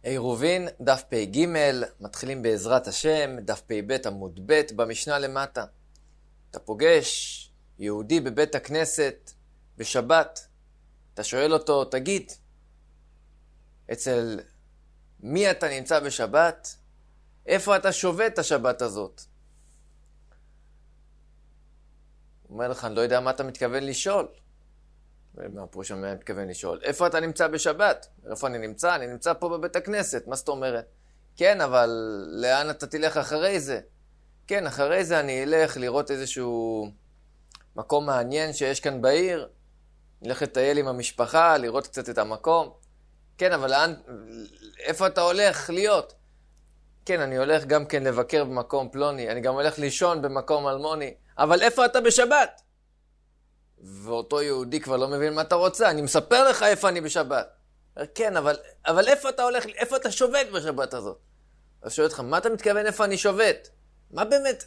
עירובין, דף פ"ג, מתחילים בעזרת השם, דף פ"ב עמוד ב' במשנה למטה. אתה פוגש יהודי בבית הכנסת בשבת, אתה שואל אותו, תגיד, אצל מי אתה נמצא בשבת? איפה אתה שובת את השבת הזאת? הוא אומר לך, אני לא יודע מה אתה מתכוון לשאול. מה פירוש אני מתכוון לשאול? איפה אתה נמצא בשבת? איפה אני נמצא? אני נמצא פה בבית הכנסת. מה זאת אומרת? כן, אבל לאן אתה תלך אחרי זה? כן, אחרי זה אני אלך לראות איזשהו מקום מעניין שיש כאן בעיר. נלך לטייל עם המשפחה, לראות קצת את המקום. כן, אבל איפה אתה הולך להיות? כן, אני הולך גם כן לבקר במקום פלוני. אני גם הולך לישון במקום אלמוני. אבל איפה אתה בשבת? ואותו יהודי כבר לא מבין מה אתה רוצה. אני מספר לך איפה אני בשבת. כן, אבל איפה אתה הולך, איפה אתה שובת בשבת הזאת? אז שואל אותך, מה אתה מתכוון איפה אני שובת? מה באמת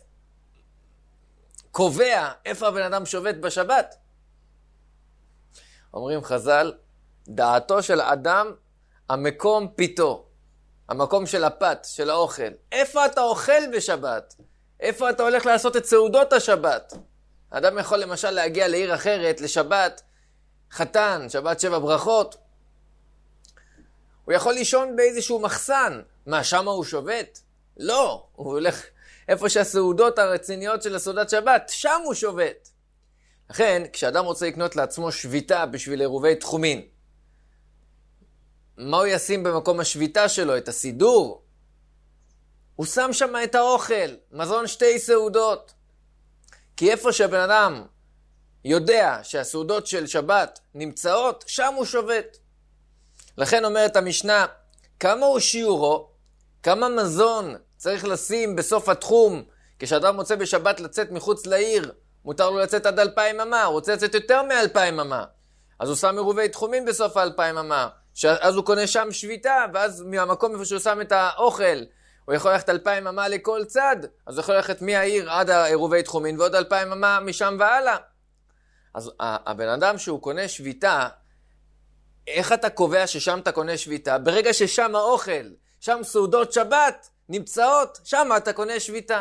קובע איפה הבן אדם שובת בשבת? אומרים חז"ל, דעתו של אדם, המקום פיתו. המקום של הפת, של האוכל. איפה אתה אוכל בשבת? איפה אתה הולך לעשות את סעודות השבת? האדם יכול למשל להגיע לעיר אחרת, לשבת, חתן, שבת 7 ברכות. הוא יכול לישון באיזשהו מחסן. מה, שמה הוא שובת? לא, הוא הולך איפה שהסעודות הרציניות של הסעודת שבת, שם הוא שובת. לכן, כשאדם רוצה לקנות לעצמו שביתה בשביל עירובי תחומין, מה הוא ישים במקום השביתה שלו? את הסידור? הוא שם שם את האוכל, מזון 2 סעודות. כי איפה שהבן אדם יודע שהסעודות של שבת נמצאות, שם הוא שובת. לכן אומרת המשנה, כמה הוא שיעורו, כמה מזון צריך לשים בסוף התחום, כשאדם רוצה בשבת לצאת מחוץ לעיר, מותר לו לצאת עד 2,000 אמה, הוא רוצה לצאת יותר מ2,000 אמה. אז הוא שם עירובי תחומים בסוף 2,000 אמה, אז הוא קונה שם שביתה, ואז מהמקום איפה שהוא שם את האוכל, הוא יכול ללכת 2,000 אמה לכל צד, אז הוא יכול ללכת מהעיר עד העירובי תחומין, ועוד 2,000 אמה משם והלאה. אז הבן אדם שהוא קונה שביתה, איך אתה קובע ששם אתה קונה שביתה? ברגע ששם האוכל, שם סעודות שבת נמצאות, שם אתה קונה שביתה.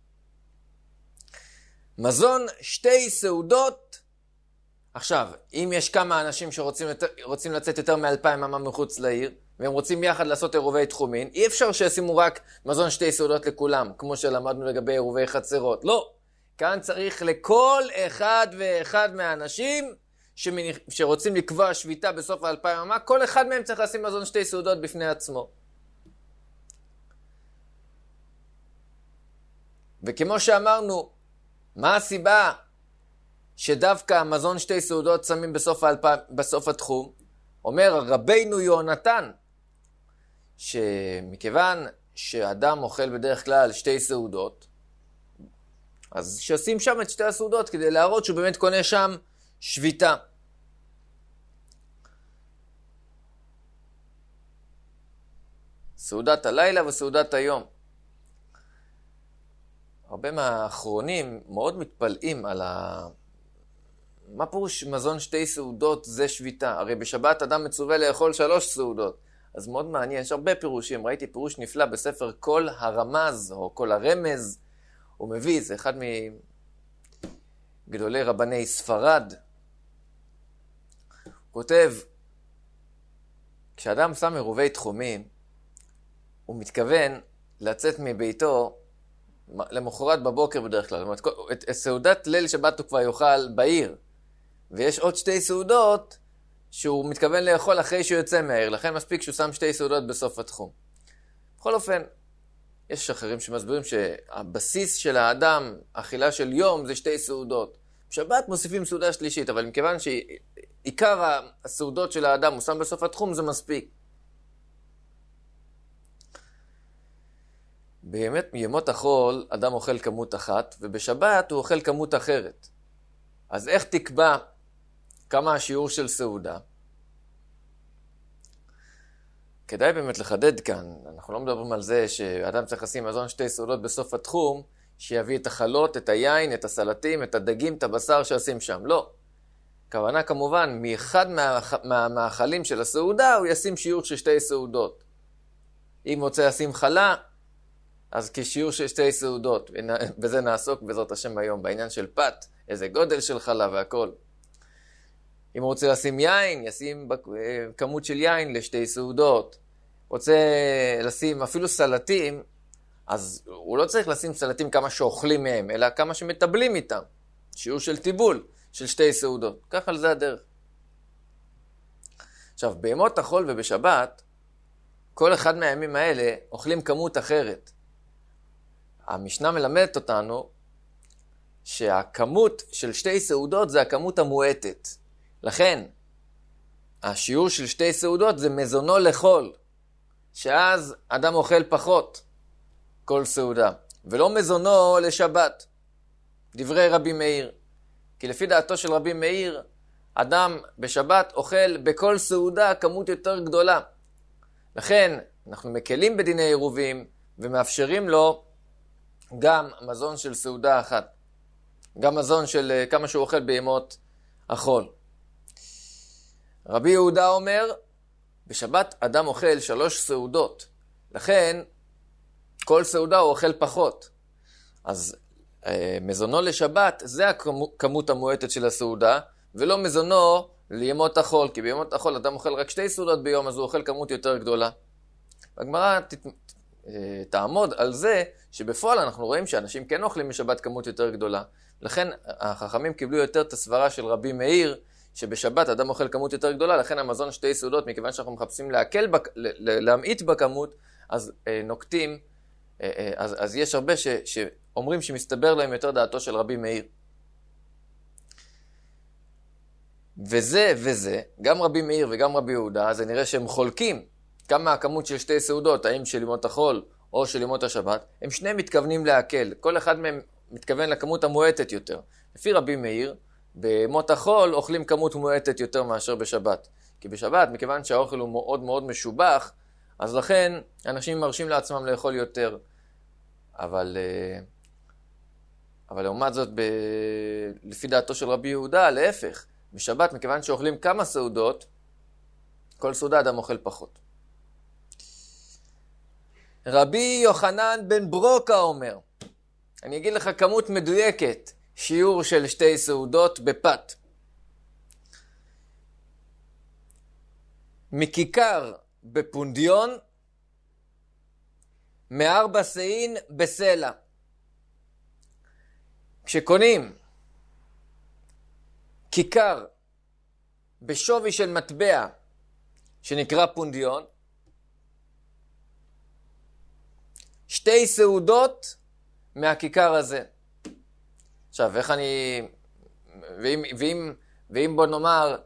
מזון 2 סעודות. עכשיו, אם יש כמה אנשים שרוצים לצאת יותר מ2,000 אמה מחוץ לעיר, והם רוצים יחד לעשות עירובי תחומין, אי אפשר שישימו רק מזון 2 סעודות לכולם, כמו שלמדנו לגבי עירובי חצרות. לא. כאן צריך לכל אחד ואחד מהאנשים שרוצים לקבוע שביתה בסוף 2,000 אמה, כל אחד מהם צריך לשים מזון 2 סעודות בפני עצמו. וכמו שאמרנו, מה הסיבה שדווקא מזון 2 סעודות שמים בסוף התחום? אומר רבינו יונתן, שמכיוון שאדם אוכל בדרך כלל 2 סעודות, אז שעשים שם את 2 הסעודות כדי להראות שהוא באמת קונה שם שביתה. סעודת הלילה וסעודת היום. הרבה מהאחרונים מאוד מתפלאים על מה פירוש מזון 2 סעודות זה שביתה? הרי בשבת אדם מצווה לאכול 3 סעודות. אז מאוד מעניין, יש הרבה פירושים. ראיתי פירוש נפלא בספר כל הרמז, או כל הרמז. הוא מביא, זה אחד מגדולי רבני ספרד. הוא כותב, כשאדם שם עירובי תחומים, הוא מתכוון לצאת מביתו למחרת בבוקר בדרך כלל. את סעודת ליל שבת הוא כבר יאכל בעיר. ויש עוד 2 סעודות שהוא מתכוון לאכול אחרי שהוא יוצא מהעיר. לכן מספיק שהוא שם 2 סעודות בסוף התחום. בכל אופן, יש אחרים שמסבירים שהבסיס של האדם, אכילה של יום, זה 2 סעודות. בשבת מוסיפים סעודה שלישית, אבל מכיוון שעיקר הסעודות של האדם הוא שם בסוף התחום, זה מספיק. באמת מימות החול, אדם אוכל כמות אחת, ובשבת הוא אוכל כמות אחרת. אז איך תקבע כמה השיעור של סעודה? כדאי באמת לחדד כאן, אנחנו לא מדברים על זה שאדם צריך לשים מזון 2 סעודות בסוף התחום, שיביא את החלות, את היין, את הסלטים, את הדגים, את הבשר שעשים שם. לא. הכוונה כמובן, מאחד מהמאכלים של הסעודה הוא ישים שיעור של 2 סעודות. אם רוצה לשים חלה, אז כשיעור של 2 סעודות, בזה נעסוק בעזרת השם היום, בעניין של פת, איזה גודל של חלה והכל. אם הוא רוצה לשים יין, ישים כמות של יין ל2 סעודות. רוצה לשים אפילו סלטים, אז הוא לא צריך לשים סלטים כמה שאוכלים מהם, אלא כמה שמטבלים איתם. שיעור של טיבול, של 2 סעודות. ככה על זה הדרך. עכשיו, בימות החול ובשבת, כל אחד מהימים האלה אוכלים כמות אחרת. המשנה מלמדת אותנו שהכמות של 2 סעודות זה הכמות המועטת. לכן, השיעור של 2 סעודות זה מזונו לחול, שאז אדם אוכל פחות כל סעודה, ולא מזונו לשבת. דברי רבי מאיר. כי לפי דעתו של רבי מאיר, אדם בשבת אוכל בכל סעודה כמות יותר גדולה. לכן, אנחנו מקלים בדיני עירובים, ומאפשרים לו גם מזון של סעודה אחת. גם מזון של כמה שהוא אוכל בימות החול. רבי יהודה אומר, בשבת אדם אוכל 3 סעודות. לכן, כל סעודה הוא אוכל פחות. אז מזונו לשבת זה הכמות המועטת של הסעודה, ולא מזונו לימות החול. כי בימות החול אדם אוכל רק 2 סעודות ביום, אז הוא אוכל כמות יותר גדולה. הגמרא תעמוד על זה שבפועל אנחנו רואים שאנשים כן אוכלים בשבת כמות יותר גדולה. לכן החכמים קיבלו יותר את הסברה של רבי מאיר, שבשבת אדם אוכל כמות יותר גדולה, לכן המזון 2 סעודות, מכיוון שאנחנו מחפשים להמעיט בכמות, אז נוקטים, אז יש הרבה שאומרים שמסתבר להם יותר דעתו של רבי מאיר. וזה, גם רבי מאיר וגם רבי יהודה, אז נראה שהם חולקים כמה הכמות של 2 סעודות, האם של ימות החול או של ימות השבת, הם שניהם מתכוונים להקל. כל אחד מהם מתכוון לכמות המועטת יותר. לפי רבי מאיר, בימות החול אוכלים כמות מועטת יותר מאשר בשבת. כי בשבת, מכיוון שהאוכל הוא מאוד מאוד משובח, אז לכן אנשים מרשים לעצמם לאכול יותר. אבל לעומת זאת, לפי דעתו של רבי יהודה, להפך. בשבת, מכיוון שאוכלים כמה סעודות, כל סעודה אדם אוכל פחות. רבי יוחנן בן ברוקה אומר, אני אגיד לך כמות מדויקת, שיעור של 2 סעודות בפת. מכיכר בפונדיון, 4 סעין בסלע. כשקונים כיכר בשווי של מטבע שנקרא פונדיון, 2 סעודות מהכיכר הזה. עכשיו, איך אני... ואם בוא נאמר,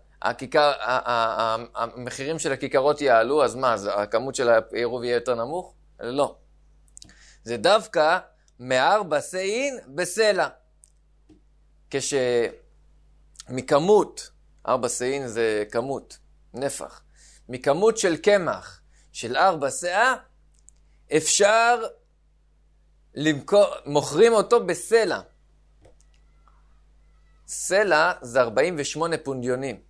המחירים של הכיכרות יעלו, אז מה? הכמות של העירוב יהיה יותר נמוך? לא. זה דווקא 4 סעין בסלע. מכמות, 4 סעין זה כמות, נפח. מכמות של קמח של 4 סאה, אפשר מוכרים אותו בסלע. סלע זה 48 פונדיונים.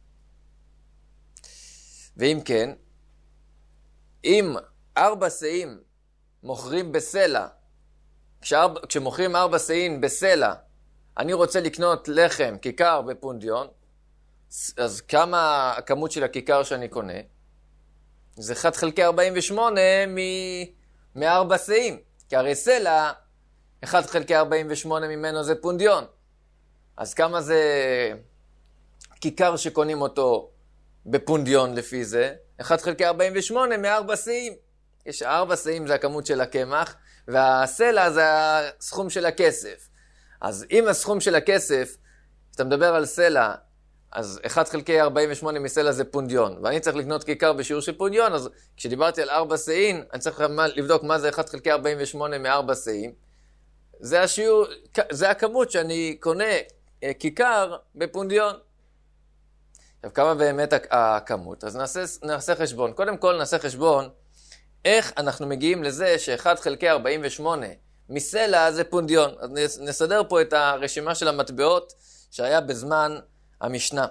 ואם כן, אם 4 סאים מוכרים בסלע, כשמוכרים 4 סאים בסלע, אני רוצה לקנות לחם, כיכר בפונדיון, אז כמה הכמות של הכיכר שאני קונה? זה 1 חלקי 48 מ-4 סאים. כי הרי סלע, 1 חלקי 48 ממנו זה פונדיון. אז כמה זה כיכר שקונים אותו בפונדיון לפי זה? 1 חלקי 48 מ-4 סאים. יש 4 סאים זה הכמות של הקמח, והסלע זה הסכום של הכסף. אז אם הסכום של הכסף, אתה מדבר על סלע, אז 1 חלקי 48 מסלע זה פונדיון, ואני צריך לקנות כיכר בשיעור של פונדיון, אז כשדיברתי על 4 סאים, אני צריך לבדוק מה זה 1 חלקי 48 מ-4 סאים. זה השיעור, זה הכמות שאני קונה כיכר בפונדיון. עכשיו, כמה באמת הכמות? אז נעשה חשבון. קודם כל נעשה חשבון, איך אנחנו מגיעים לזה ש1 חלקי 48 מסלע זה פונדיון. אז נסדר פה את הרשימה של המטבעות שהיה בזמן המשנה.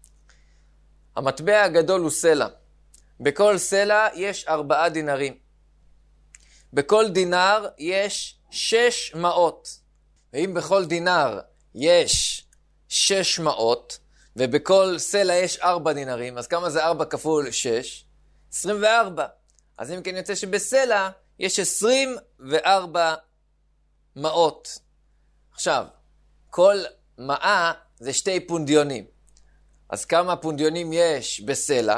המטבע הגדול הוא סלע. בכל סלע יש 4 דינרים. בכל דינר יש 6 מעות. ואם בכל דינר יש 6 מעות, ובכל סלע יש 4 דינרים, אז כמה זה 4 כפול 6? 24. אז אם כן יוצא שבסלע יש 24 מעות. עכשיו, כל מעה זה 2 פונדיונים. אז כמה פונדיונים יש בסלע?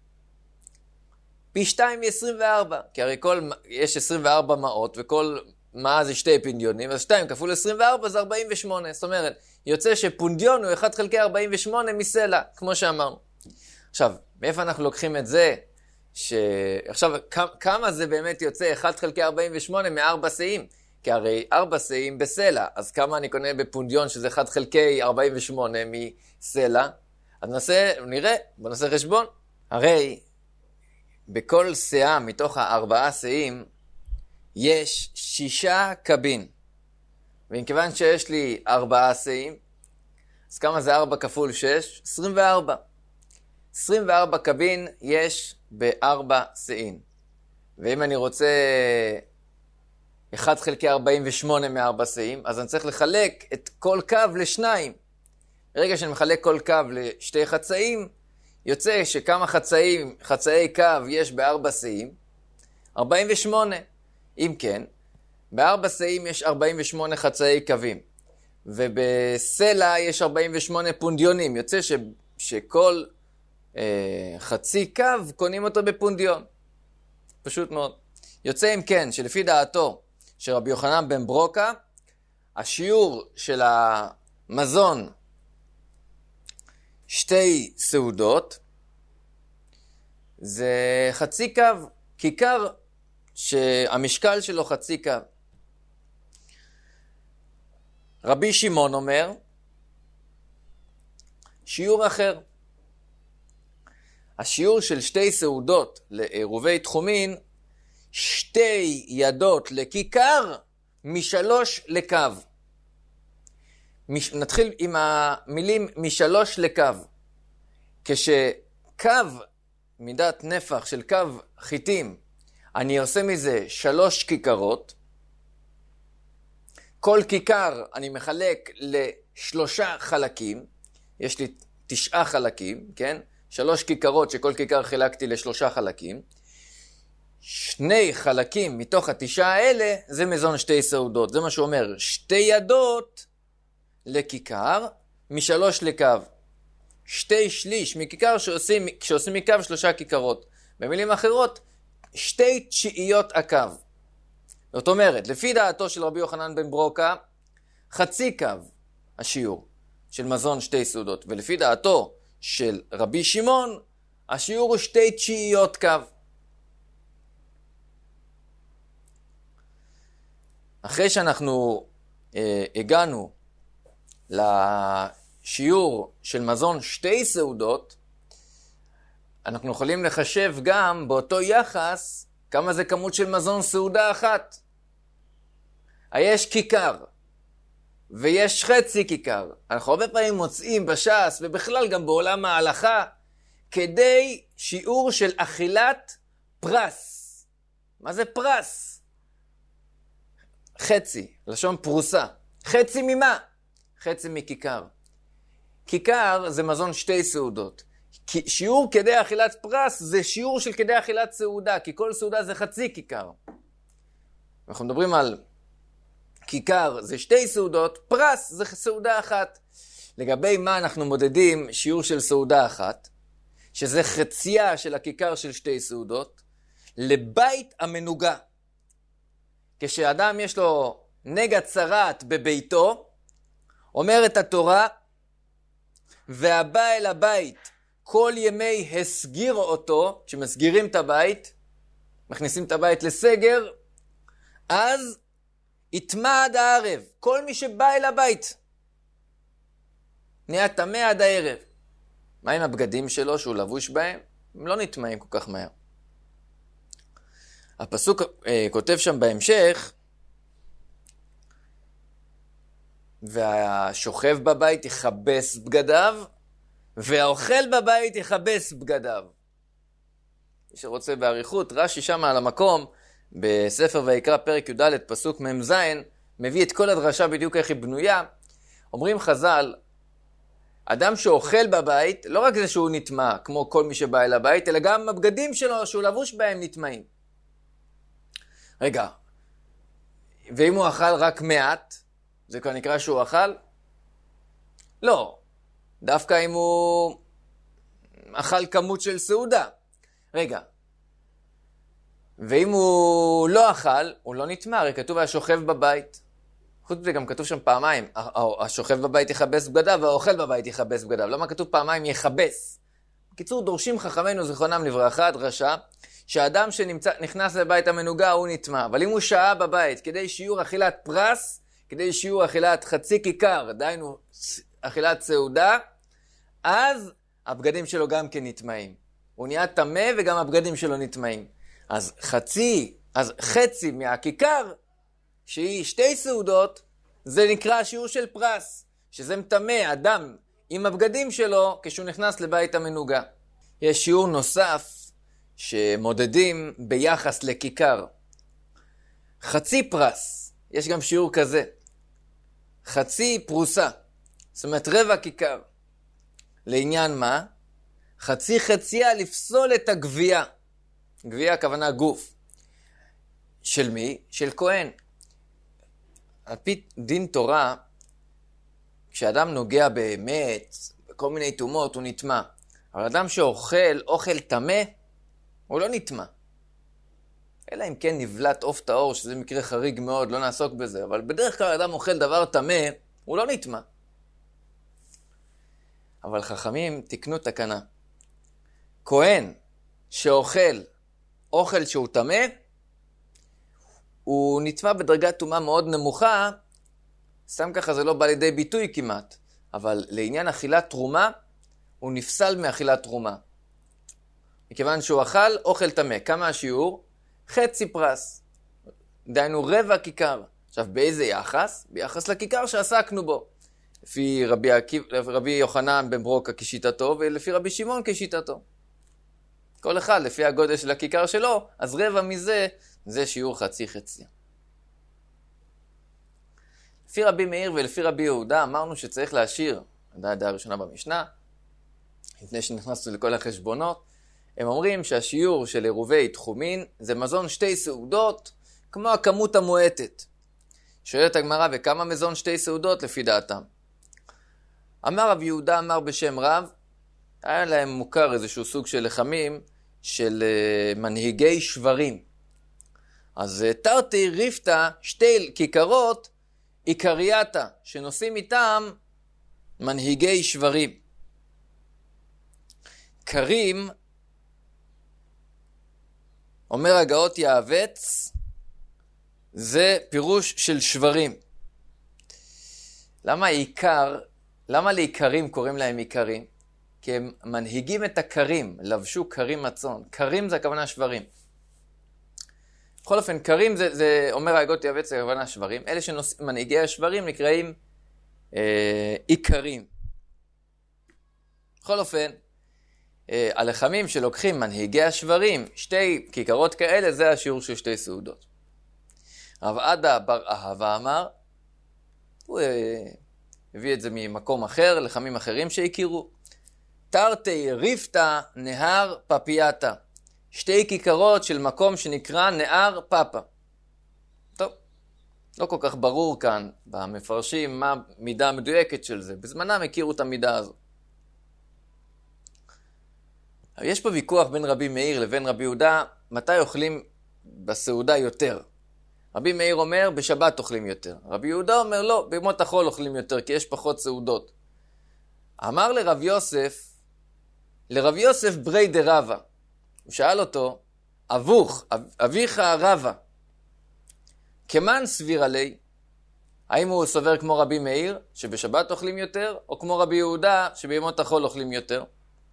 פי 2 מ-24. כי הרי יש 24 מעות, וכל מעה זה 2 פונדיונים, אז 2 כפול 24 זה 48. זאת אומרת, יוצא שפונדיון הוא 1 חלקי 48 מסלע, כמו שאמרנו. עכשיו, מאיפה אנחנו לוקחים את זה? עכשיו, כמה זה באמת יוצא 1 חלקי 48 מ-4 שאים? כי הרי 4 שאים בסלע, אז כמה אני קונה בפונדיון שזה 1 חלקי 48 מסלע? אז נראה, בוא נעשה חשבון. הרי בכל שאה מתוך 4 שאים יש 6 קבין. ומכיוון שיש לי 4 שאים, אז כמה זה 4 כפול 6? 24. 24 קבין יש ב4 שאים. ואם אני רוצה 1 חלקי 48 מ4 שאים, אז אני צריך לחלק את כל קו לשניים. ברגע שאני מחלק כל קו לשתי חצאים, יוצא שכמה חצאי קו יש ב4 שאים? 48. אם כן, ב4 שאים יש 48 חצאי קווים. ובסלע יש 48 פונדיונים. יוצא שכל חצי קו קונים אותו בפונדיון. פשוט מאוד. יוצא אם כן, שלפי דעתו של רבי יוחנן בן ברוקה, השיעור של המזון 2 סעודות זה חצי קו, כיכר שהמשקל שלו חצי קו. רבי שמעון אומר שיעור אחר. השיעור של 2 סעודות לעירובי תחומין, 2 ידות לכיכר מ3 לקו. נתחיל עם המילים מ3 לקו. כשקו, מידת נפח של קו חיטים, אני עושה מזה 3 כיכרות. כל כיכר אני מחלק ל3 חלקים. יש לי 9 חלקים, כן? 3 כיכרות שכל כיכר חילקתי ל3 חלקים. 2 חלקים מתוך 9 האלה זה מזון 2 סעודות. זה מה שהוא אומר. 2 ידות לכיכר מ3 לקו. 2 שליש מכיכר שעושים מקו 3 כיכרות. במילים אחרות, 2 תשיעיות הקו. זאת אומרת, לפי דעתו של רבי יוחנן בן ברוקה, חצי קו השיעור של מזון 2 סעודות. ולפי דעתו של רבי שמעון, השיעור הוא 2 תשיעיות קו. אחרי שאנחנו הגענו לשיעור של מזון 2 סעודות, אנחנו יכולים לחשב גם באותו יחס כמה זה כמות של מזון סעודה אחת. יש כיכר ויש חצי כיכר. אנחנו הרבה פעמים מוצאים בש"ס ובכלל גם בעולם ההלכה כדי שיעור של אכילת פרס. מה זה פרס? חצי, לשון פרוסה. חצי ממה? חצי מכיכר. כיכר זה מזון 2 סעודות. שיעור כדי אכילת פרס זה שיעור של כדי אכילת סעודה, כי כל סעודה זה חצי כיכר. אנחנו מדברים על כיכר זה 2 סעודות, פרס זה סעודה אחת. לגבי מה אנחנו מודדים שיעור של סעודה אחת, שזה חצייה של הכיכר של 2 סעודות, לבית המנוגה. כשאדם יש לו נגע צרת בביתו, אומרת התורה, והבא אל הבית כל ימי הסגיר אותו, כשמסגירים את הבית, מכניסים את הבית לסגר, אז יטמא עד הערב. כל מי שבא אל הבית נהיה טמא עד הערב. מה עם הבגדים שלו שהוא לבוש בהם? הם לא נטמאים כל כך מהר. הפסוק כותב שם בהמשך, והשוכב בבית יכבס בגדיו, והאוכל בבית יכבס בגדיו. מי שרוצה בעריכות, רש"י שם על המקום בספר ויקרא פרק י"ד פסוק מ"ז, מביא את כל הדרשה בדיוק איך היא בנויה. אומרים חז"ל, אדם שאוכל בבית, לא רק זה שהוא נטמע כמו כל מי שבא אל הבית, אלא גם הבגדים שלו שהוא לבוש בהם נטמעים. רגע, ואם הוא אכל רק מעט, זה כבר נקרא שהוא אכל? לא, דווקא אם הוא אכל כמות של סעודה. רגע, ואם הוא לא אכל, הוא לא נטמע, הרי כתוב השוכב בבית. חוץ מזה גם כתוב שם פעמיים, השוכב בבית יכבס בגדיו והאוכל בבית יכבס בגדיו. למה כתוב פעמיים יכבס? בקיצור, דורשים חכמינו זיכרונם לברכה דרשה, שהאדם שנכנס לבית המנוגה הוא נטמע, אבל אם הוא שהה בבית כדי שיעור אכילת פרס, כדי שיעור אכילת חצי כיכר, דהיינו אכילת סעודה, אז הבגדים שלו גם כן נטמעים. הוא נהיה טמא וגם הבגדים שלו נטמעים. אז חצי מהכיכר, שהיא 2 סעודות, זה נקרא שיעור של פרס, שזה מטמא אדם עם הבגדים שלו כשהוא נכנס לבית המנוגה. יש שיעור נוסף שמודדים ביחס לכיכר. חצי פרס, יש גם שיעור כזה. חצי פרוסה, זאת אומרת רבע כיכר. לעניין מה? חציה לפסול את הגבייה. גבייה הכוונה גוף. של מי? של כהן. על פי דין תורה, כשאדם נוגע באמת, בכל מיני תאומות, הוא נטמע. אבל אדם שאוכל אוכל טמא, הוא לא נטמע. אלא אם כן נבלט עוף טהור, שזה מקרה חריג מאוד, לא נעסוק בזה. אבל בדרך כלל אדם אוכל דבר טמא, הוא לא נטמע. אבל חכמים תקנו תקנה. כהן שאוכל אוכל שהוא טמא, הוא נטמע בדרגת טומאה מאוד נמוכה, סתם ככה זה לא בא לידי ביטוי כמעט, אבל לעניין אכילת תרומה, הוא נפסל מאכילת תרומה. מכיוון שהוא אכל אוכל טמא. כמה השיעור? חצי פרס. דהיינו רבע כיכר. עכשיו באיזה יחס? ביחס לכיכר שעסקנו בו. לפי רבי יוחנן בן ברוקה כשיטתו, ולפי רבי שמעון כשיטתו. כל אחד לפי הגודל של הכיכר שלו, אז רבע מזה, זה שיעור חצי. לפי רבי מאיר ולפי רבי יהודה, אמרנו שצריך להשאיר, הדעה הראשונה במשנה, לפני שנכנסנו לכל החשבונות, הם אומרים שהשיעור של עירובי תחומין, זה מזון 2 סעודות, כמו הכמות המועטת. שואלת הגמרא, וכמה מזון 2 סעודות לפי דעתם? אמר רבי יהודה, אמר בשם רב, היה להם מוכר איזשהו סוג של לחמים, של מנהיגי שברים. אז תרתי ריפתא 2 כיכרות עיקרייתא, שנושאים איתם מנהיגי שברים. קרים, אומר הגאות יעבץ, זה פירוש של שברים. למה לעיקרים קוראים להם עיקרים? כי הם מנהיגים את הקרים, לבשו קרים מצון. קרים זה הכוונה שברים. בכל אופן, קרים זה אומר הגאות יעבץ, זה הכוונה שברים. אלה שמנהיגי השברים נקראים עיקרים. בכל אופן, הלחמים שלוקחים מנהיגי השברים, 2 כיכרות כאלה, זה השיעור של 2 סעודות. רב עדה בר אהבה אמר, הוא הביא את זה ממקום אחר, לחמים אחרים שהכירו. תרתי ריפתא נהר פפייתא. 2 כיכרות של מקום שנקרא נהר פאפה. טוב, לא כל כך ברור כאן במפרשים מה המידה המדויקת של זה. בזמנם הכירו את המידה הזו. יש פה ויכוח בין רבי מאיר לבין רבי יהודה, מתי אוכלים בסעודה יותר? רבי מאיר אומר, בשבת אוכלים יותר. רבי יהודה אומר, לא, בימות החול אוכלים יותר, כי יש פחות סעודות. אמר לרב יוסף ברי דרבה. הוא שאל אותו, אביך רבה, כמן סביר עלי? האם הוא סובר כמו רבי מאיר, שבשבת אוכלים יותר, או כמו רבי יהודה, שבימות החול אוכלים יותר?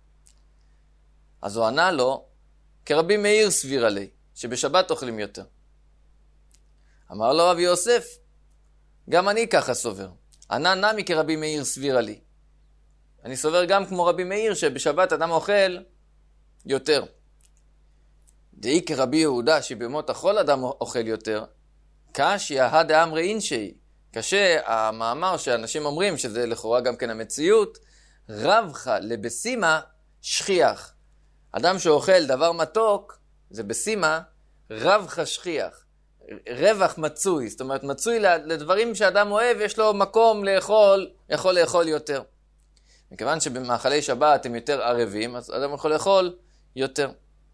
אז הוא ענה לו, כרבי מאיר סביר עלי, שבשבת אוכלים יותר. אמר לו רבי יוסף, גם אני ככה סובר. ענה נמי כרבי מאיר סביר עלי. אני סובר גם כמו רבי מאיר, שבשבת אדם אוכל יותר. דאי כרבי יהודה שבימות החול אדם אוכל יותר, קשיא הדאמרי אינשי. קשה המאמר שאנשים אומרים, שזה לכאורה גם כן המציאות, רבך לבסימה שכיח. אדם שאוכל דבר מתוק, זה בסימה, רבך שכיח. רווח מצוי, זאת אומרת מצוי לדברים שאדם אוהב, יש לו מקום לאכול, יכול לאכול יותר. מכיוון שבמאכלי שבת הם יותר ערבים, אז אדם יכול לאכול יותר.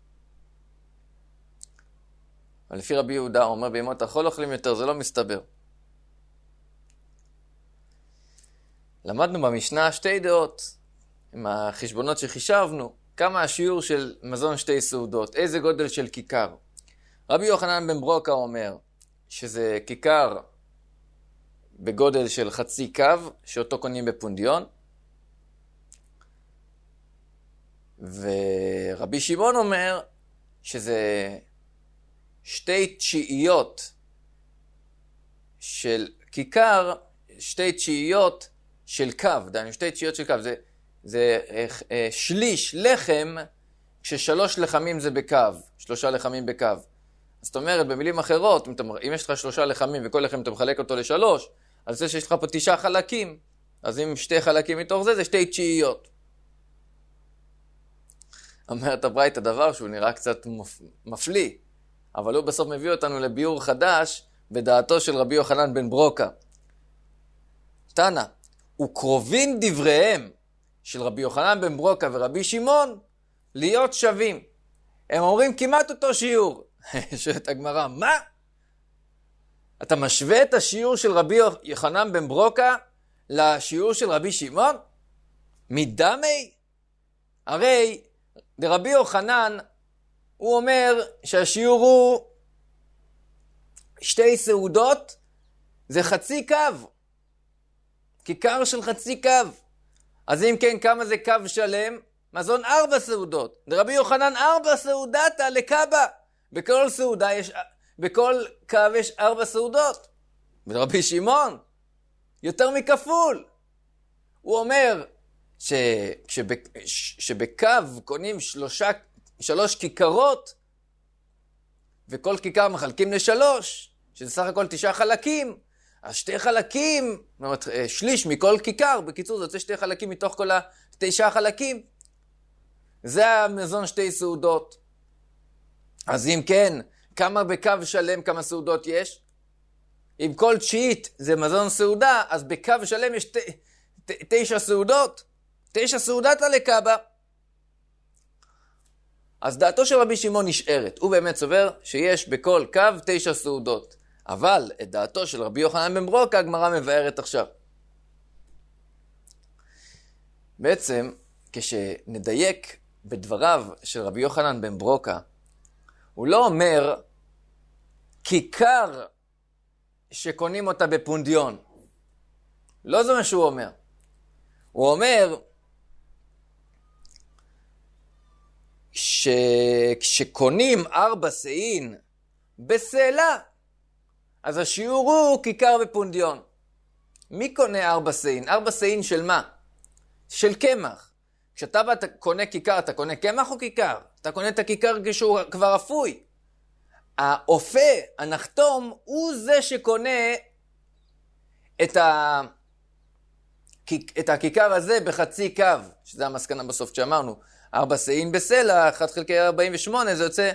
אבל לפי רבי יהודה, הוא אומר, בימות החול אוכלים יותר, זה לא מסתבר. למדנו במשנה שתי דעות, עם החשבונות שחישבנו, כמה השיעור של מזון שתי סעודות, איזה גודל של כיכר. רבי יוחנן בן ברוקה אומר שזה כיכר בגודל של חצי קו, שאותו קונים בפונדיון. ורבי שמעון אומר שזה 2/9 של כיכר, 2/9 של קו, דהיינו 2/9 של קו, זה שליש לחם, כש3 לחמים זה בקו, 3 לחמים בקו. זאת אומרת, במילים אחרות, אם יש לך 3 לחמים וכל לחם אתה מחלק אותו ל3, אז זה שיש לך פה 9 חלקים, אז אם 2 חלקים מתוך זה, זה 2/9. אומרת הברייתא דבר שהוא נראה קצת מפליא, אבל הוא בסוף מביא אותנו לביאור חדש בדעתו של רבי יוחנן בן ברוקה. תנא, וקרובים דבריהם של רבי יוחנן בן ברוקה ורבי שמעון להיות שווים. הם אומרים כמעט אותו שיעור. שואלת הגמרא, מה? אתה משווה את השיעור של רבי יוחנן בן ברוקה לשיעור של רבי שמעון? מדמי? הרי דרבי יוחנן הוא אומר שהשיעור הוא 2 סעודות, זה חצי קו. כיכר של חצי קו. אז אם כן, כמה זה קו שלם? מזון 4 סעודות. דרבי יוחנן 4 סעודתה לקבה. בכל קו יש 4 סעודות. ודרבי שמעון, יותר מכפול. הוא אומר שבקו קונים 3 כיכרות, וכל כיכר מחלקים ל3, שזה סך הכל 9 חלקים. אז 2 חלקים, זאת אומרת, שליש מכל כיכר, בקיצור זה יוצא 2 חלקים מתוך כל 9 חלקים. זה המזון 2 סעודות. אז אם כן, כמה בקו שלם, כמה סעודות יש? אם כל 9 זה מזון סעודה, אז בקו שלם יש 9 סעודות. 9 סעודתה לקבה. אז דעתו של רבי שמעון נשארת. הוא באמת סובר שיש בכל קו 9 סעודות. אבל את דעתו של רבי יוחנן בן ברוקה הגמרא מבארת עכשיו. בעצם, כשנדייק בדבריו של רבי יוחנן בן ברוקה, הוא לא אומר כיכר שקונים אותה בפונדיון. לא זה מה שהוא אומר. הוא אומר שכשקונים 4 סעין בסלע, אז השיעור הוא כיכר בפונדיון. מי קונה 4 סעין? 4 סעין של מה? של קמח. כשאתה קונה כיכר, אתה קונה קמח או כיכר? אתה קונה את הכיכר כשהוא כבר אפוי. האופה, הנחתום, הוא זה שקונה את הכיכר הזה בחצי קו, שזה המסקנה בסוף שאמרנו. 4 סעין בסלע, 1/48, זה יוצא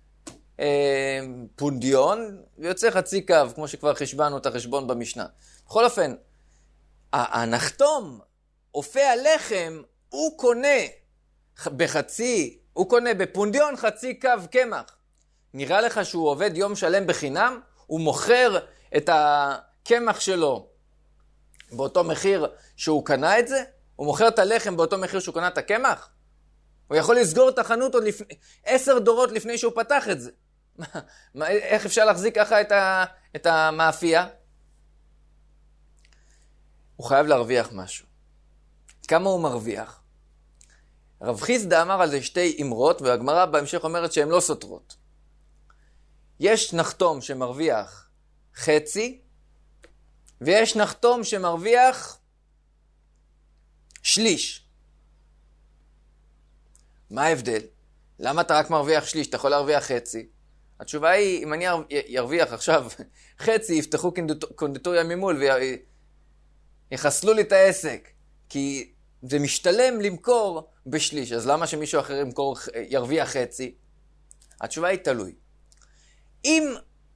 פונדיון, ויוצא חצי קו, כמו שכבר חשבנו את החשבון במשנה. בכל אופן, הנחתום, אופה הלחם, הוא קונה בפונדיון חצי קו קמח. נראה לך שהוא עובד יום שלם בחינם? הוא מוכר את הקמח שלו באותו מחיר שהוא קנה את זה? הוא מוכר את הלחם באותו מחיר שהוא קנה את הקמח? הוא יכול לסגור את החנות עוד 10 דורות לפני שהוא פתח את זה. איך אפשר להחזיק ככה את המאפייה? הוא חייב להרוויח משהו. כמה הוא מרוויח? רב חיסדא אמר על זה 2 אמרות, והגמרא בהמשך אומרת שהן לא סותרות. יש נחתום שמרוויח חצי, ויש נחתום שמרוויח שליש. מה ההבדל? למה אתה רק מרוויח שליש? אתה יכול להרוויח חצי. התשובה היא, אם אני ארוויח עכשיו חצי, יפתחו קונדיטוריה ממול ויחסלו לי את העסק. כי זה משתלם למכור בשליש, אז למה שמישהו אחר ירוויח חצי? התשובה היא תלוי. אם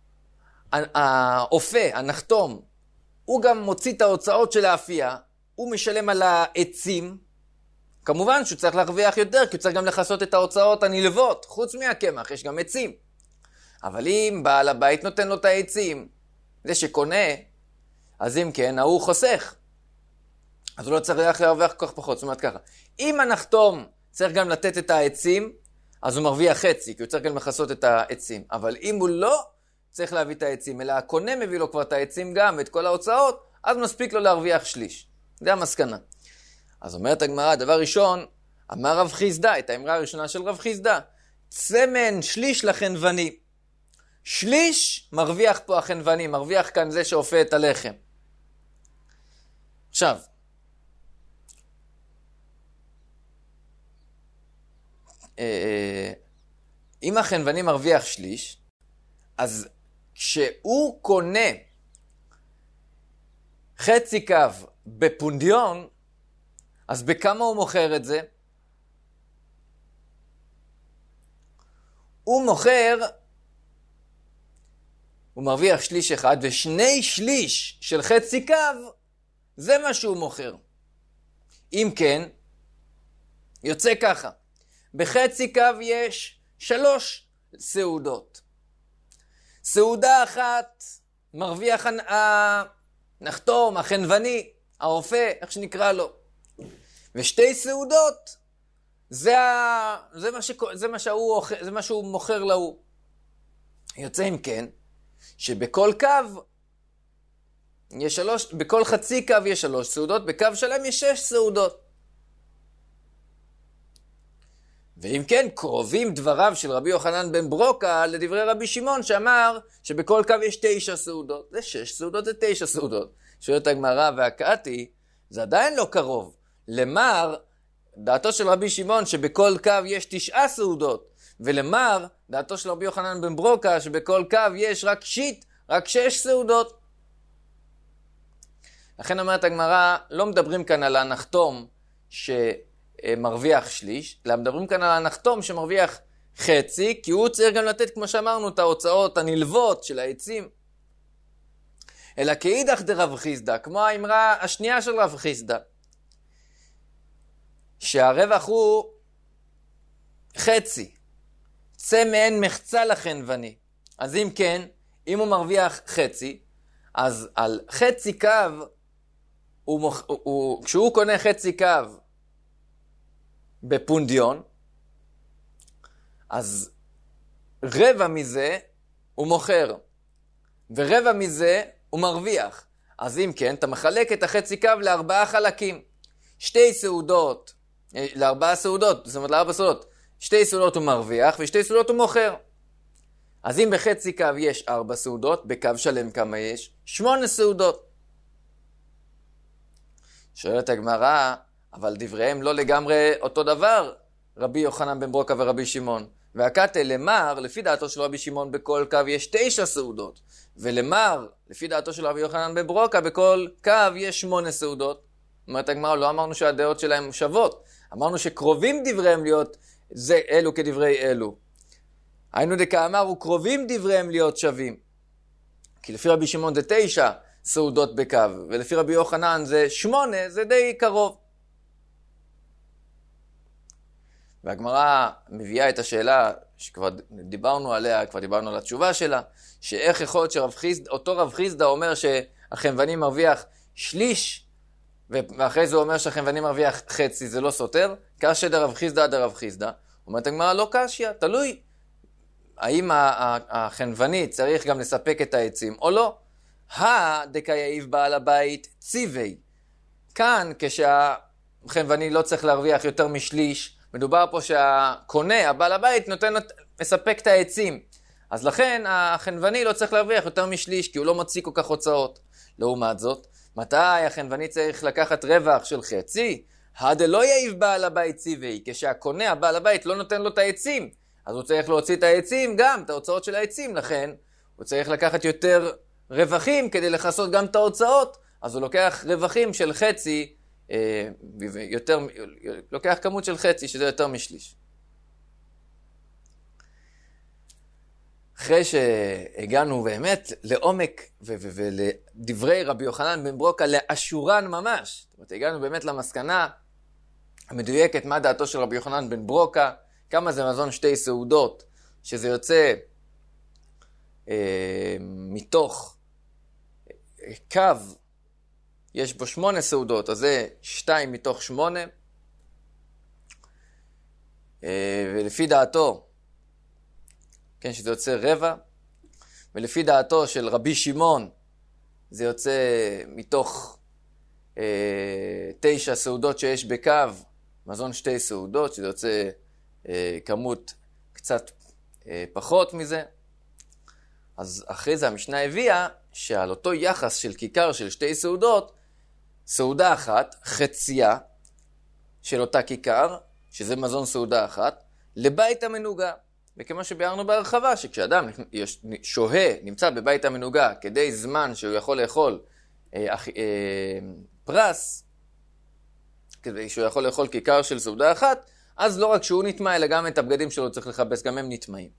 האופה, הנחתום, הוא גם מוציא את ההוצאות של האפייה, הוא משלם על העצים, כמובן שהוא צריך להרוויח יותר, כי הוא צריך גם לחסות את ההוצאות הנלוות, חוץ מהקמח, יש גם עצים. אבל אם בעל הבית נותן לו את העצים, זה שקונה, אז אם כן, הוא חוסך. אז הוא לא צריך להרוויח כל כך פחות, זאת אומרת ככה. אם הנחתום צריך גם לתת את העצים, אז הוא מרוויח חצי, כי הוא צריך גם לחסות את העצים. אבל אם הוא לא צריך להביא את העצים, אלא הקונה מביא לו כבר את העצים גם, את כל ההוצאות, אז מספיק לו להרוויח שליש. זה המסקנה. אז אומרת הגמרא, דבר ראשון, אמר רב חיסדא, את האמרה הראשונה של רב חיסדא, צמן שליש לחנווני. שליש מרוויח פה החנווני, מרוויח כאן זה שאופה את הלחם. עכשיו, אם החנווני מרוויח שליש, אז כשהוא קונה חצי קו בפונדיון, אז בכמה הוא מוכר את זה? הוא מרוויח שליש אחד, ושני שליש של חצי קו, זה מה שהוא מוכר. אם כן, יוצא ככה. בחצי קו יש 3 סעודות. סעודה אחת מרוויח הנחתום, החנווני, האופה, איך שנקרא לו. ושתי סעודות, זה מה שהוא מוכר להוא. יוצא אם כן, שבכל קו יש בכל חצי קו יש 3 סעודות, בקו שלם יש 6 סעודות. ואם כן, קרובים דבריו של רבי יוחנן בן ברוקה לדברי רבי שמעון, שאמר שבכל קו יש 9 סעודות. זה 6 סעודות, זה 9 סעודות. שואלת הגמרא והקאתי, זה עדיין לא קרוב. למר, דעתו של רבי שמעון שבכל קו יש 9 סעודות, ולמר, דעתו של רבי יוחנן בן ברוקה שבכל קו יש רק 6 סעודות. לכן אומרת הגמרא, לא מדברים כאן על הנחתום שמרוויח שליש, אלא מדברים כאן על הנחתום שמרוויח חצי, כי הוא צריך גם לתת, כמו שאמרנו, את ההוצאות הנלוות של העצים. אלא כאידך דרב חיסדא, כמו האמרה השנייה של רב חיסדא, שהרווח הוא חצי, צא מעין מחצה לחנווני. אז אם כן, אם הוא מרוויח חצי, אז על חצי קו, כשהוא קונה חצי קו בפונדיון, אז רבע מזה הוא מוכר, ורבע מזה הוא מרוויח. אז אם כן, אתה מחלק את החצי קו ל4 חלקים. 2 סעודות, ל4 סעודות, זאת אומרת ל4 סעודות. 2 סעודות הוא מרוויח ו2 סעודות הוא מוכר. אז אם בחצי קו יש 4 סעודות, בקו שלם כמה יש? 8 סעודות. שואלת הגמרא, אבל דבריהם לא לגמרי אותו דבר, רבי יוחנן בן ברוקה ורבי שמעון. והקאתי למר, לפי דעתו של רבי שמעון בכל קו יש 9 סעודות, ולמר, לפי דעתו של רבי יוחנן בן ברוקה בכל קו יש 8 סעודות. אומרת הגמרא, לא אמרנו שהדעות שלהם שוות, אמרנו שקרובים דבריהם להיות אלו כדברי אלו. היינו דקאמר וקרובים דבריהם להיות שווים. כי לפי רבי שמעון זה 9 סעודות בקו, ולפי רבי יוחנן זה 8, זה די קרוב. והגמרא מביאה את השאלה שכבר דיברנו עליה, כבר דיברנו על התשובה שלה, שאיך יכול להיות שאותו רב חיסדא אומר שהחנווני מרוויח שליש, ואחרי זה הוא אומר שהחנווני מרוויח חצי, זה לא סותר. קשיא דרב חיסדא דרב חיסדא. אומרת הגמרא, לא קשיא, תלוי. האם החנווני צריך גם לספק את העצים או לא? דקייב בעל הבית ציווי. כאן כשהחנווני לא צריך להרוויח יותר משליש, מדובר פה שהקונה, הבעל הבית, מספק את העצים. אז לכן החנווני לא צריך להרוויח יותר משליש, כי הוא לא מוציא כל כך הוצאות. לעומת זאת, מתי החנווני צריך לקחת רווח של חצי? הדלא יעיב בעל הבית ציווי, כשהקונה, הבעל הבית, לא נותן לו את העצים, אז הוא צריך להוציא את העצים, גם את ההוצאות של העצים, לכן הוא צריך לקחת יותר רווחים כדי לכסות גם את ההוצאות, אז הוא לוקח רווחים של חצי, לוקח כמות של חצי, שזה יותר משליש. אחרי שהגענו באמת לעומק ולדברי רבי יוחנן בן ברוקה, לאשורן ממש, זאת אומרת, הגענו באמת למסקנה המדויקת מה דעתו של רבי יוחנן בן ברוקה, כמה זה מזון שתי סעודות, שזה יוצא מתוך קו, יש בו 8 סעודות, אז זה 2 מתוך 8, ולפי דעתו, כן, שזה יוצא רבע, ולפי דעתו של רבי שמעון, זה יוצא מתוך 9 סעודות שיש בקו, מזון שתי סעודות, שזה יוצא כמות קצת פחות מזה. אז אחרי זה המשנה הביאה שעל אותו יחס של כיכר של שתי סעודות, סעודה אחת, חציה של אותה כיכר, שזה מזון סעודה אחת, לבית המנוגה. וכמו שביארנו בהרחבה, שכשאדם שוהה, נמצא בבית המנוגה, כדי זמן שהוא יכול לאכול פרס, כדי שהוא יכול לאכול כיכר של סעודה אחת, אז לא רק שהוא נטמע, אלא גם את הבגדים שלו צריך לחפש, גם הם נטמעים.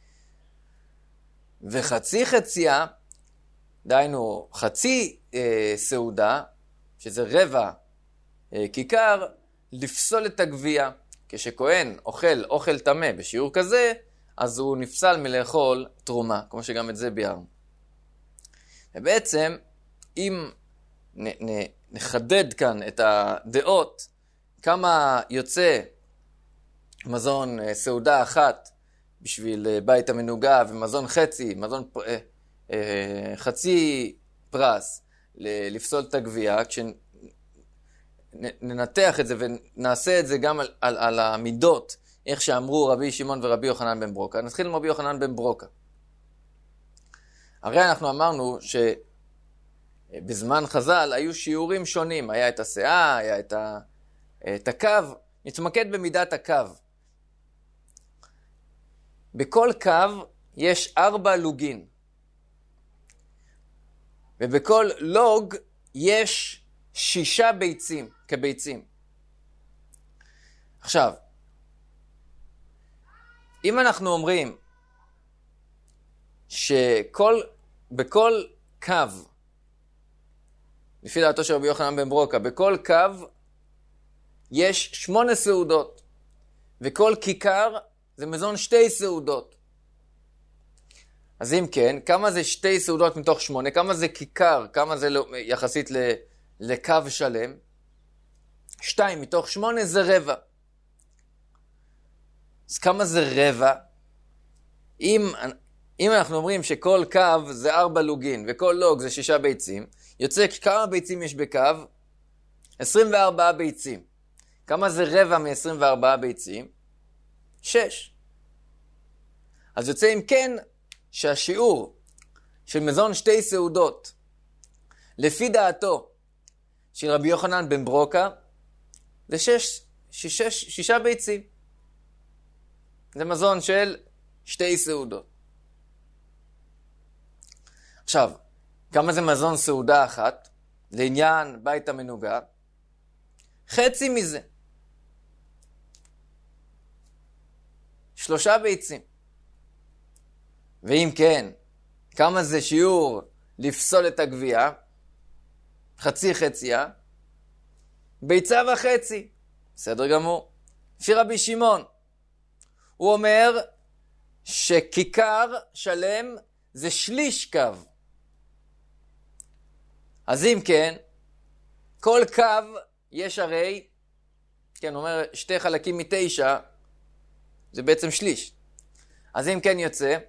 וחצי חציה, דהיינו חצי סעודה, שזה רבע כיכר, לפסול את הגבייה. כשכהן אוכל טמא בשיעור כזה, אז הוא נפסל מלאכול תרומה, כמו שגם את זה ביארנו. ובעצם, אם נחדד כאן את הדעות, כמה יוצא מזון סעודה אחת בשביל בית המנוגה, ומזון חצי, חצי פרס לפסול את הגבייה, כשננתח את זה ונעשה את זה גם על המידות, איך שאמרו רבי שמעון ורבי יוחנן בן ברוקה. נתחיל עם רבי יוחנן בן ברוקה. הרי אנחנו אמרנו שבזמן חז"ל היו שיעורים שונים, היה את הסאה, היה את הקו, נתמקד במידת הקו. בכל קו יש 4 לוגין, ובכל לוג יש 6 ביצים, כביצים. עכשיו, אם אנחנו אומרים שבכל קו, לפי דעתו של רבי יוחנן בן ברוקה, בכל קו יש 8 סעודות, וכל כיכר זה מזון 2 סעודות. אז אם כן, כמה זה 2 סעודות מתוך 8? כמה זה כיכר? כמה זה יחסית לקו שלם? 2 מתוך 8 זה רבע. אז כמה זה רבע? אם אנחנו אומרים שכל קו זה 4 לוגין, וכל לוג זה 6 ביצים, יוצא כמה ביצים יש בקו? 24 ביצים. כמה זה רבע מ-24 ביצים? 6. אז יוצא אם כן, שהשיעור של מזון 2 סעודות, לפי דעתו של רבי יוחנן בן ברוקה, זה 6 ביצים. זה מזון של 2 סעודות. עכשיו, כמה זה מזון סעודה אחת? לעניין בית המנוגה, חצי מזה. 3 ביצים. ואם כן, כמה זה שיעור לפסול את הגבייה? חצי חציה. ביצה וחצי. בסדר גמור. לפי רבי שמעון, הוא אומר שכיכר שלם זה שליש קו. אז אם כן, כל קו יש הרי, כן, הוא אומר 2 חלקים מ9, זה בעצם שליש. אז אם כן יוצא,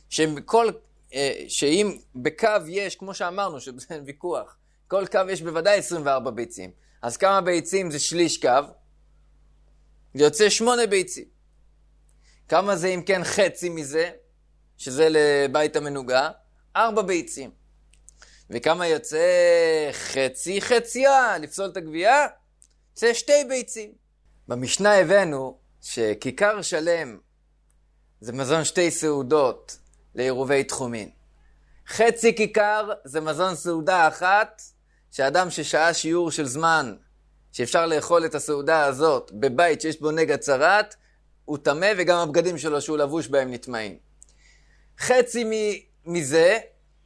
שאם בקו יש, כמו שאמרנו, שזה ויכוח, כל קו יש בוודאי 24 ביצים. אז כמה ביצים זה שליש קו? זה יוצא 8 ביצים. כמה זה אם כן חצי מזה, שזה לבית המנוגה? 4 ביצים. וכמה יוצא חצי חציה לפסול את הגבייה? זה 2 ביצים. במשנה הבאנו שכיכר שלם זה מזון 2 סעודות לעירובי תחומין. חצי כיכר זה מזון סעודה אחת, שאדם ששעה שיעור של זמן שאפשר לאכול את הסעודה הזאת בבית שיש בו נגע צרת, הוא טמא וגם הבגדים שלו שהוא לבוש בהם נטמאים. חצי מזה,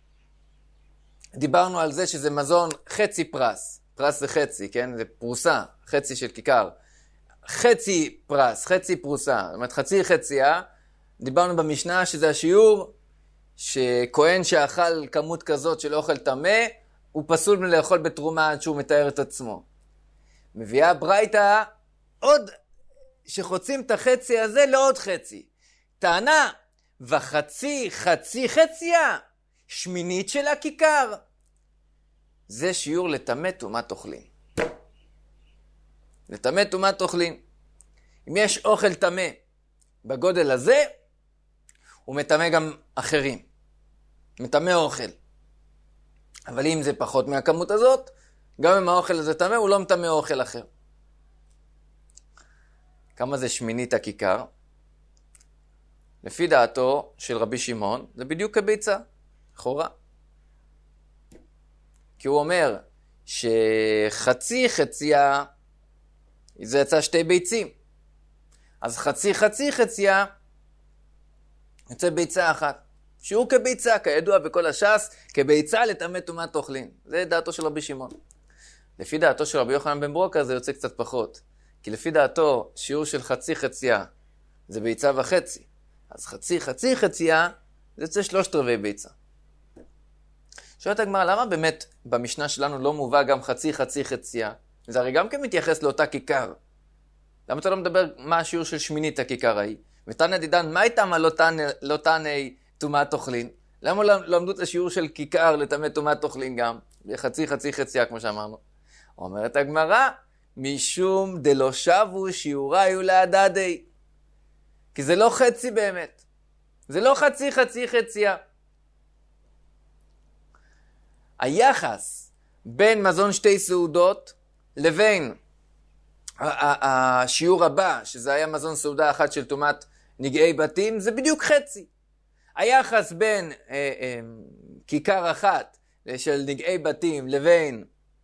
דיברנו על זה שזה מזון חצי פרס. פרס זה חצי, כן? זה פרוסה, חצי של כיכר. חצי פרס, חצי פרוסה, זאת אומרת חצי חצייה. דיברנו במשנה שזה השיעור שכהן שאכל כמות כזאת של אוכל טמא, הוא פסול מלאכול בתרומה עד שהוא מתאר את עצמו. מביאה ברייתא עוד שחוצים את החצי הזה לעוד חצי. טענה, וחצי חצי חצייה, שמינית של הכיכר. זה שיעור לטמא טומאת אוכלין. לטמא טומאת אוכלין. אם יש אוכל טמא בגודל הזה, הוא מטמא גם אחרים. מטמא אוכל. אבל אם זה פחות מהכמות הזאת, גם אם האוכל הזה טמא, הוא לא מטמא אוכל אחר. כמה זה שמינית הכיכר? לפי דעתו של רבי שמעון, זה בדיוק כביצה, לכאורה. כי הוא אומר שחצי חצייה, זה יצא 2 ביצים. אז חצי חצייה, יוצא ביצה אחת. שיעור כביצה, כידוע בכל הש"ס, כביצה לטמא טומאת אוכלין. זה דעתו של רבי שמעון. לפי דעתו של רבי יוחנן בן ברוקה זה יוצא קצת פחות. כי לפי דעתו, שיעור של חצי חצייה, זה ביצה וחצי. אז חצי חצייה, זה יוצא 3/4 ביצה. שואלת הגמרא, למה באמת במשנה שלנו לא מובא גם חצי חצייה? זה הרי גם כן מתייחס לאותה כיכר. למה אתה לא מדבר מה השיעור של שמינית הכיכר ההיא? ותנא דידן, מה איתם לא תעני טומאת אוכלין? למה לא למדו את השיעור של כיכר לטמא טומאת אוכלין גם? חצי חצייה כמו שאמרנו. אומרת הגמרא, משום דלא שבו שיעוריו להדדי. כי זה לא חצי באמת. זה לא חצי חצייה. היחס בין מזון 2 סעודות לבין השיעור הבא, שזה היה מזון סעודה אחת של טומאת נגעי בתים, זה בדיוק חצי. היחס בין כיכר אחת של נגעי בתים לבין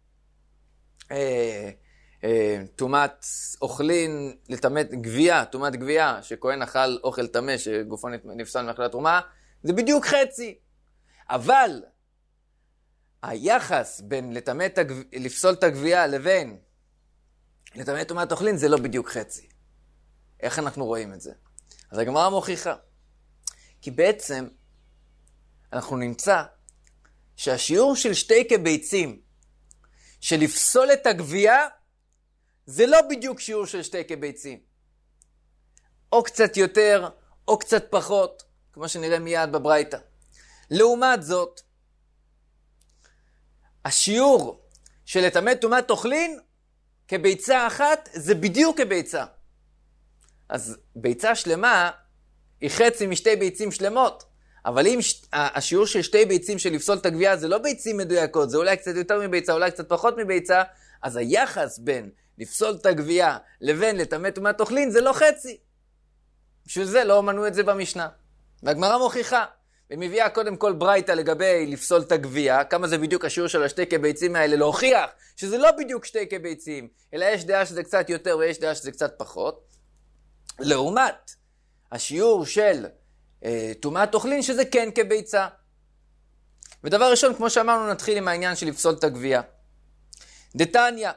טומאת אוכלין לטמאת גבייה, טומאת גבייה, שכהן אכל אוכל טמא שגופו נפסל מאכילת תרומה, זה בדיוק חצי. אבל היחס בין לפסול את הגבייה לבין לטמא טומאת אוכלין זה לא בדיוק חצי. איך אנחנו רואים את זה? אז הגמרא מוכיחה. כי בעצם אנחנו נמצא שהשיעור של 2 כביצים של לפסול את הגבייה זה לא בדיוק שיעור של 2 כביצים. או קצת יותר או קצת פחות, כמו שנראה מיד בברייתא. לעומת זאת, השיעור של לטמא טומאת אוכלין כביצה אחת זה בדיוק כביצה. אז ביצה שלמה היא חצי מ2 ביצים שלמות. אבל אם השיעור של 2 ביצים של לפסול את הגבייה זה לא ביצים מדויקות, זה אולי קצת יותר מביצה, אולי קצת פחות מביצה, אז היחס בין לפסול את הגבייה לבין לטמא טומאת אוכלין זה לא חצי. בשביל זה לא מנו את זה במשנה. והגמרא מוכיחה. ומביאה קודם כל ברייתא לגבי לפסול את הגבייה, כמה זה בדיוק השיעור של 2 כביצים האלה, להוכיח שזה לא בדיוק 2 כביצים, אלא יש דעה שזה קצת יותר ויש דעה שזה קצת פחות. לעומת השיעור של טומאת אוכלין שזה כן כביצה. ודבר ראשון, כמו שאמרנו, נתחיל עם העניין של לפסול את הגבייה. דתניא,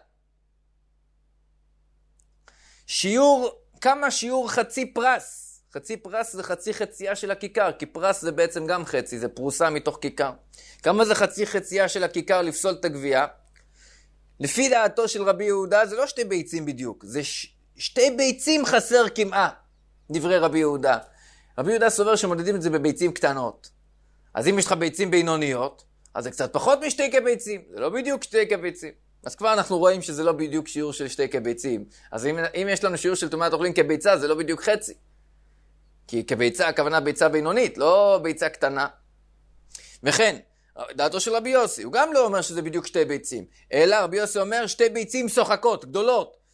כמה שיעור חצי פרס? חצי פרס זה חצי חצייה של הכיכר, כי פרס זה בעצם גם חצי, זה פרוסה מתוך כיכר. כמה זה חצי חצייה של הכיכר לפסול את הגבייה? לפי דעתו של רבי יהודה זה לא 2 ביצים בדיוק, זה 2 ביצים חסר כמעה, דברי רבי יהודה. רבי יהודה סובר שמודדים את זה בביצים קטנות. אז אם יש לך ביצים בינוניות, אז זה קצת פחות מ2 כביצים, זה לא בדיוק 2 כביצים. אז כבר אנחנו רואים שזה לא בדיוק שיעור של 2 כביצים. אז אם יש לנו שיעור של טומאת אוכלין כביצה, זה לא בדיוק חצי. כי כביצה הכוונה ביצה בינונית, לא ביצה קטנה. וכן, דעתו של רבי יוסי, הוא גם לא אומר שזה בדיוק 2 ביצים, אלא רבי יוסי אומר 2 ביצים שוחקות, גדולות,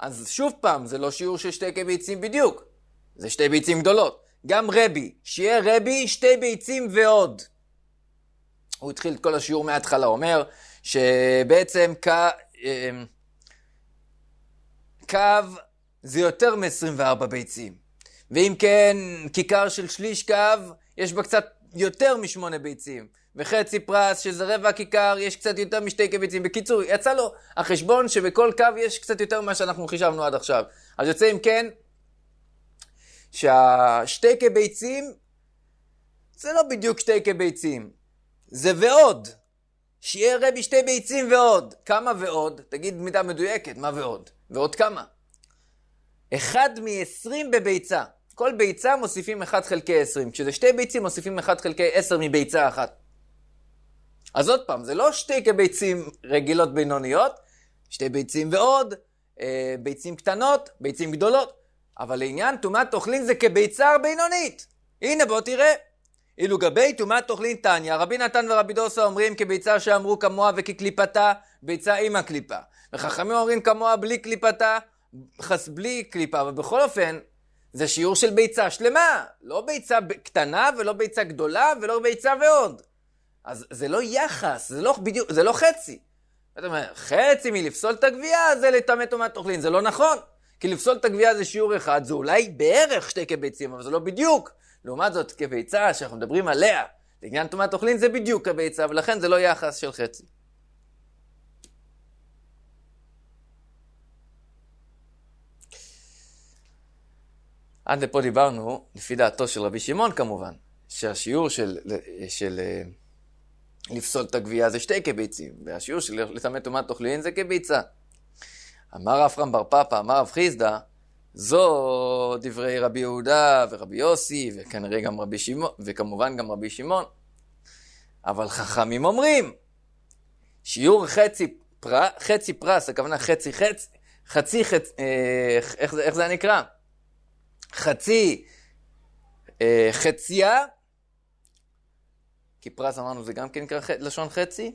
אז שוב פעם, זה לא שיעור של שתי כביצים בדיוק. זה שתי ביצים גדולות. גם רבי, שיהיה רבי, שתי ביצים ועוד. הוא התחיל את כל השיעור מההתחלה, אומר שבעצם קו זה יותר מ-24 ביצים. ואם כן, כיכר של שליש קו, יש בה קצת יותר מ8 ביצים. וחצי פרס, שזה רבע כיכר, יש קצת יותר משתי כביצים. בקיצור, יצא לו החשבון שבכל קו יש קצת יותר ממה שאנחנו חישבנו עד עכשיו. אז יוצא אם כן, שהשתי כביצים, זה לא בדיוק שתי כביצים. זה ועוד. שיהיה רבי שתי ביצים ועוד. כמה ועוד? תגיד מידה מדויקת, מה ועוד? ועוד כמה? 1 מ-20 בביצה. כל ביצה מוסיפים 1 חלקי 20. כשזה שתי ביצים מוסיפים 1 חלקי 10 מביצה אחת. אז עוד פעם, זה לא שתי כביצים רגילות בינוניות, שתי ביצים ועוד, ביצים קטנות, ביצים גדולות. אבל לעניין טומאת אוכלין זה כביצה בינונית. הנה בוא תראה. אילו גבי טומאת אוכלין תניא, רבי נתן ורבי דוסה אומרים כביצה שאמרו כמוה וכקליפתה, ביצה עם הקליפה. וחכמים אומרים כמוה בלי קליפתה, בלי קליפה. אבל בכל אופן, זה שיעור של ביצה שלמה. לא ביצה קטנה ולא ביצה גדולה ולא ביצה ועוד. אז זה לא יחס, זה לא חצי. אתה אומר, חצי מלפסול את הגבייה זה לטמא טומאת אוכלין. זה לא נכון. כי לפסול את הגבייה זה שיעור אחד, זה אולי בערך שתי כביצים, אבל זה לא בדיוק. לעומת זאת, כביצה שאנחנו מדברים עליה, לעניין טומאת אוכלין זה בדיוק כביצה, ולכן זה לא יחס של חצי. עד לפה דיברנו, לפי דעתו של רבי שמעון כמובן, שהשיעור של לפסול את הגבייה זה שתי כביצים, והשיעור של לטמא טומאת אוכלין זה כביצה. אמר רב אפרים בר פפא, אמר רב חיסדא, זו דברי רבי יהודה ורבי יוסי, וכנראה גם רבי שמעון, וכמובן גם רבי שמעון. אבל חכמים אומרים, שיעור חצי פרס, הכוונה חצי, איך זה נקרא? חצייה, כי פרס אמרנו זה גם כן נקרא לשון חצי.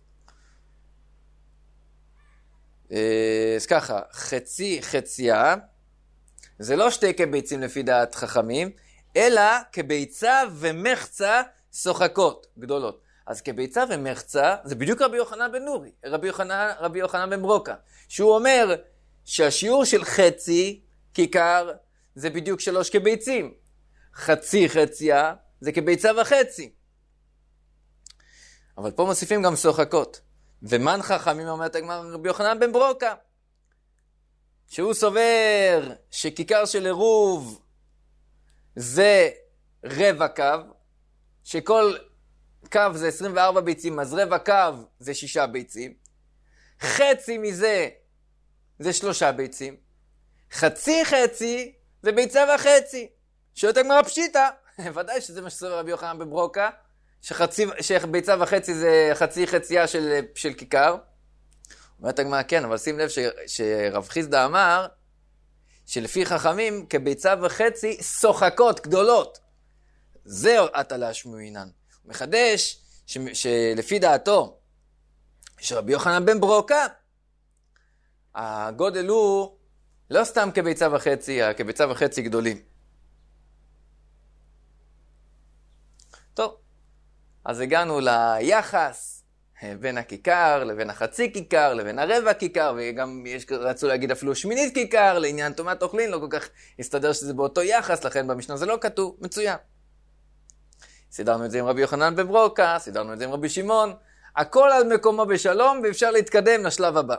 אז ככה, חצייה, זה לא שתי כביצים לפי דעת חכמים, אלא כביצה ומחצה שוחקות, גדולות. אז כביצה ומחצה, זה בדיוק רבי יוחנן בן נורי, רבי יוחנן בן ברוקה, שהוא אומר שהשיעור של חצי, כיכר, זה בדיוק 3 כביצים. חצייה, זה כביצה וחצי. אבל פה מוסיפים גם שוחקות. ומן חכמים אומרת הגמרא רבי יוחנן בן ברוקה, שהוא סובר שכיכר של עירוב זה רבע קו, שכל קו זה 24 ביצים, אז רבע קו זה 6 ביצים, חצי מזה זה 3 ביצים, חצי זה ביצה וחצי. שואלת הגמרא פשיטא, ודאי שזה מה שסובר רבי יוחנן בן ברוקה, שביצה וחצי זה חצייה של כיכר. אומרת הגמרא כן, אבל שים לב שרב חיסדא אמר שלפי חכמים כביצה וחצי שוחקות גדולות. זה עתה להשמועינן. הוא מחדש שלפי דעתו שרבי יוחנן בן ברוקה, הגודל הוא לא סתם כביצה וחצי, כביצה וחצי גדולים. טוב, אז הגענו ליחס בין הכיכר לבין החצי כיכר לבין הרבע כיכר, וגם רצו להגיד אפילו שמינית כיכר, לעניין טומאת אוכלין, לא כל כך הסתדר שזה באותו יחס, לכן במשנה זה לא כתוב, מצוין. סידרנו את זה עם רבי יוחנן בן ברוקה, סידרנו את זה עם רבי שמעון, הכל על מקומו בשלום, ואפשר להתקדם לשלב הבא.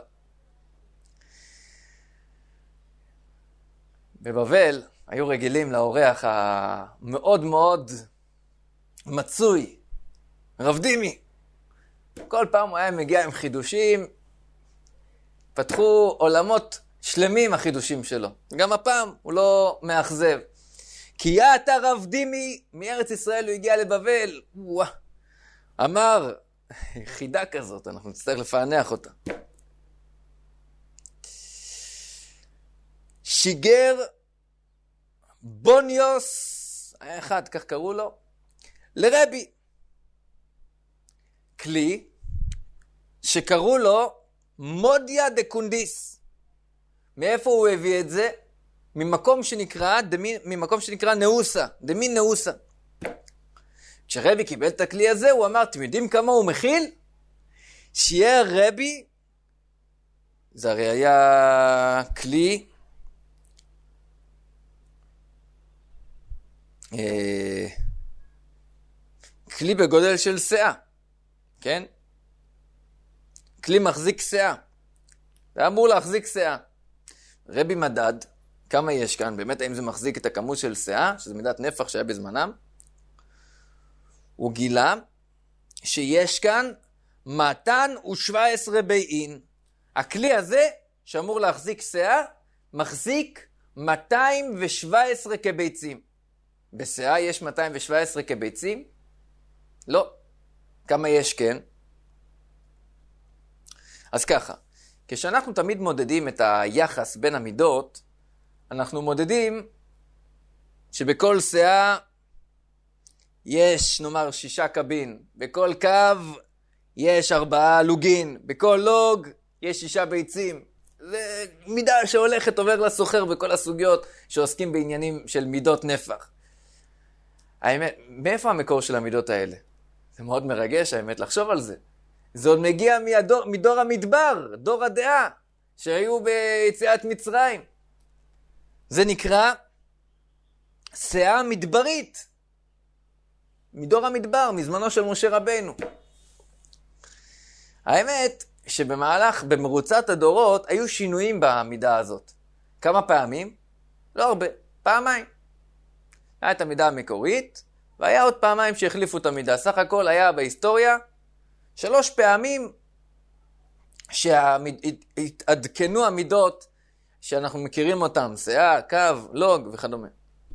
בבבל היו רגילים לאורח המאוד מאוד מצוי, רב דימי. כל פעם הוא היה מגיע עם חידושים, פתחו עולמות שלמים החידושים שלו. גם הפעם הוא לא מאכזב. כי אתה רב דימי מארץ ישראל, הוא הגיע לבבל, אמר, חידה כזאת, אנחנו נצטרך לפענח אותה. שיגר בוניוס, היה אחד, כך קראו לו, לרבי. כלי שקראו לו מודיה דקונדיס. מאיפה הוא הביא את זה? ממקום שנקרא נאוסה, דמין נאוסה. כשרבי קיבל את הכלי הזה, הוא אמר, אתם יודעים כמה הוא מכיל? שיהיה רבי, זה הרי היה כלי, כלי בגודל של שאה, כן? כלי מחזיק שאה. זה אמור להחזיק שאה. רבי מדד, כמה יש כאן? באמת, האם זה מחזיק את הכמות של שאה, שזה מידת נפח שהיה בזמנם? הוא גילה שיש כאן 217 בייעין. הכלי הזה, שאמור להחזיק שאה, מחזיק 217 כביצים. בשאה יש 217 כביצים? לא. כמה יש כן? אז ככה, כשאנחנו תמיד מודדים את היחס בין המידות, אנחנו מודדים שבכל שאה יש, נאמר, 6 קבין. בכל קו יש 4 לוגין. בכל לוג יש 6 ביצים. זה מידה שהולכת עובר לסוחר בכל הסוגיות שעוסקים בעניינים של מידות נפח. האמת, מאיפה המקור של המידות האלה? זה מאוד מרגש, האמת, לחשוב על זה. זה עוד מגיע מדור המדבר, דור הדעה, שהיו ביציאת מצרים. זה נקרא שאה מדברית. מדור המדבר, מזמנו של משה רבנו. האמת במרוצת הדורות היו שינויים במידה הזאת. כמה פעמים? לא הרבה, פעמיים. היה את המידה המקורית, והיה עוד פעמיים שהחליפו את המידה. סך הכל היה בהיסטוריה 3 פעמים שהתעדכנו המידות שאנחנו מכירים אותם, שאה, קו, לוג וכדומה.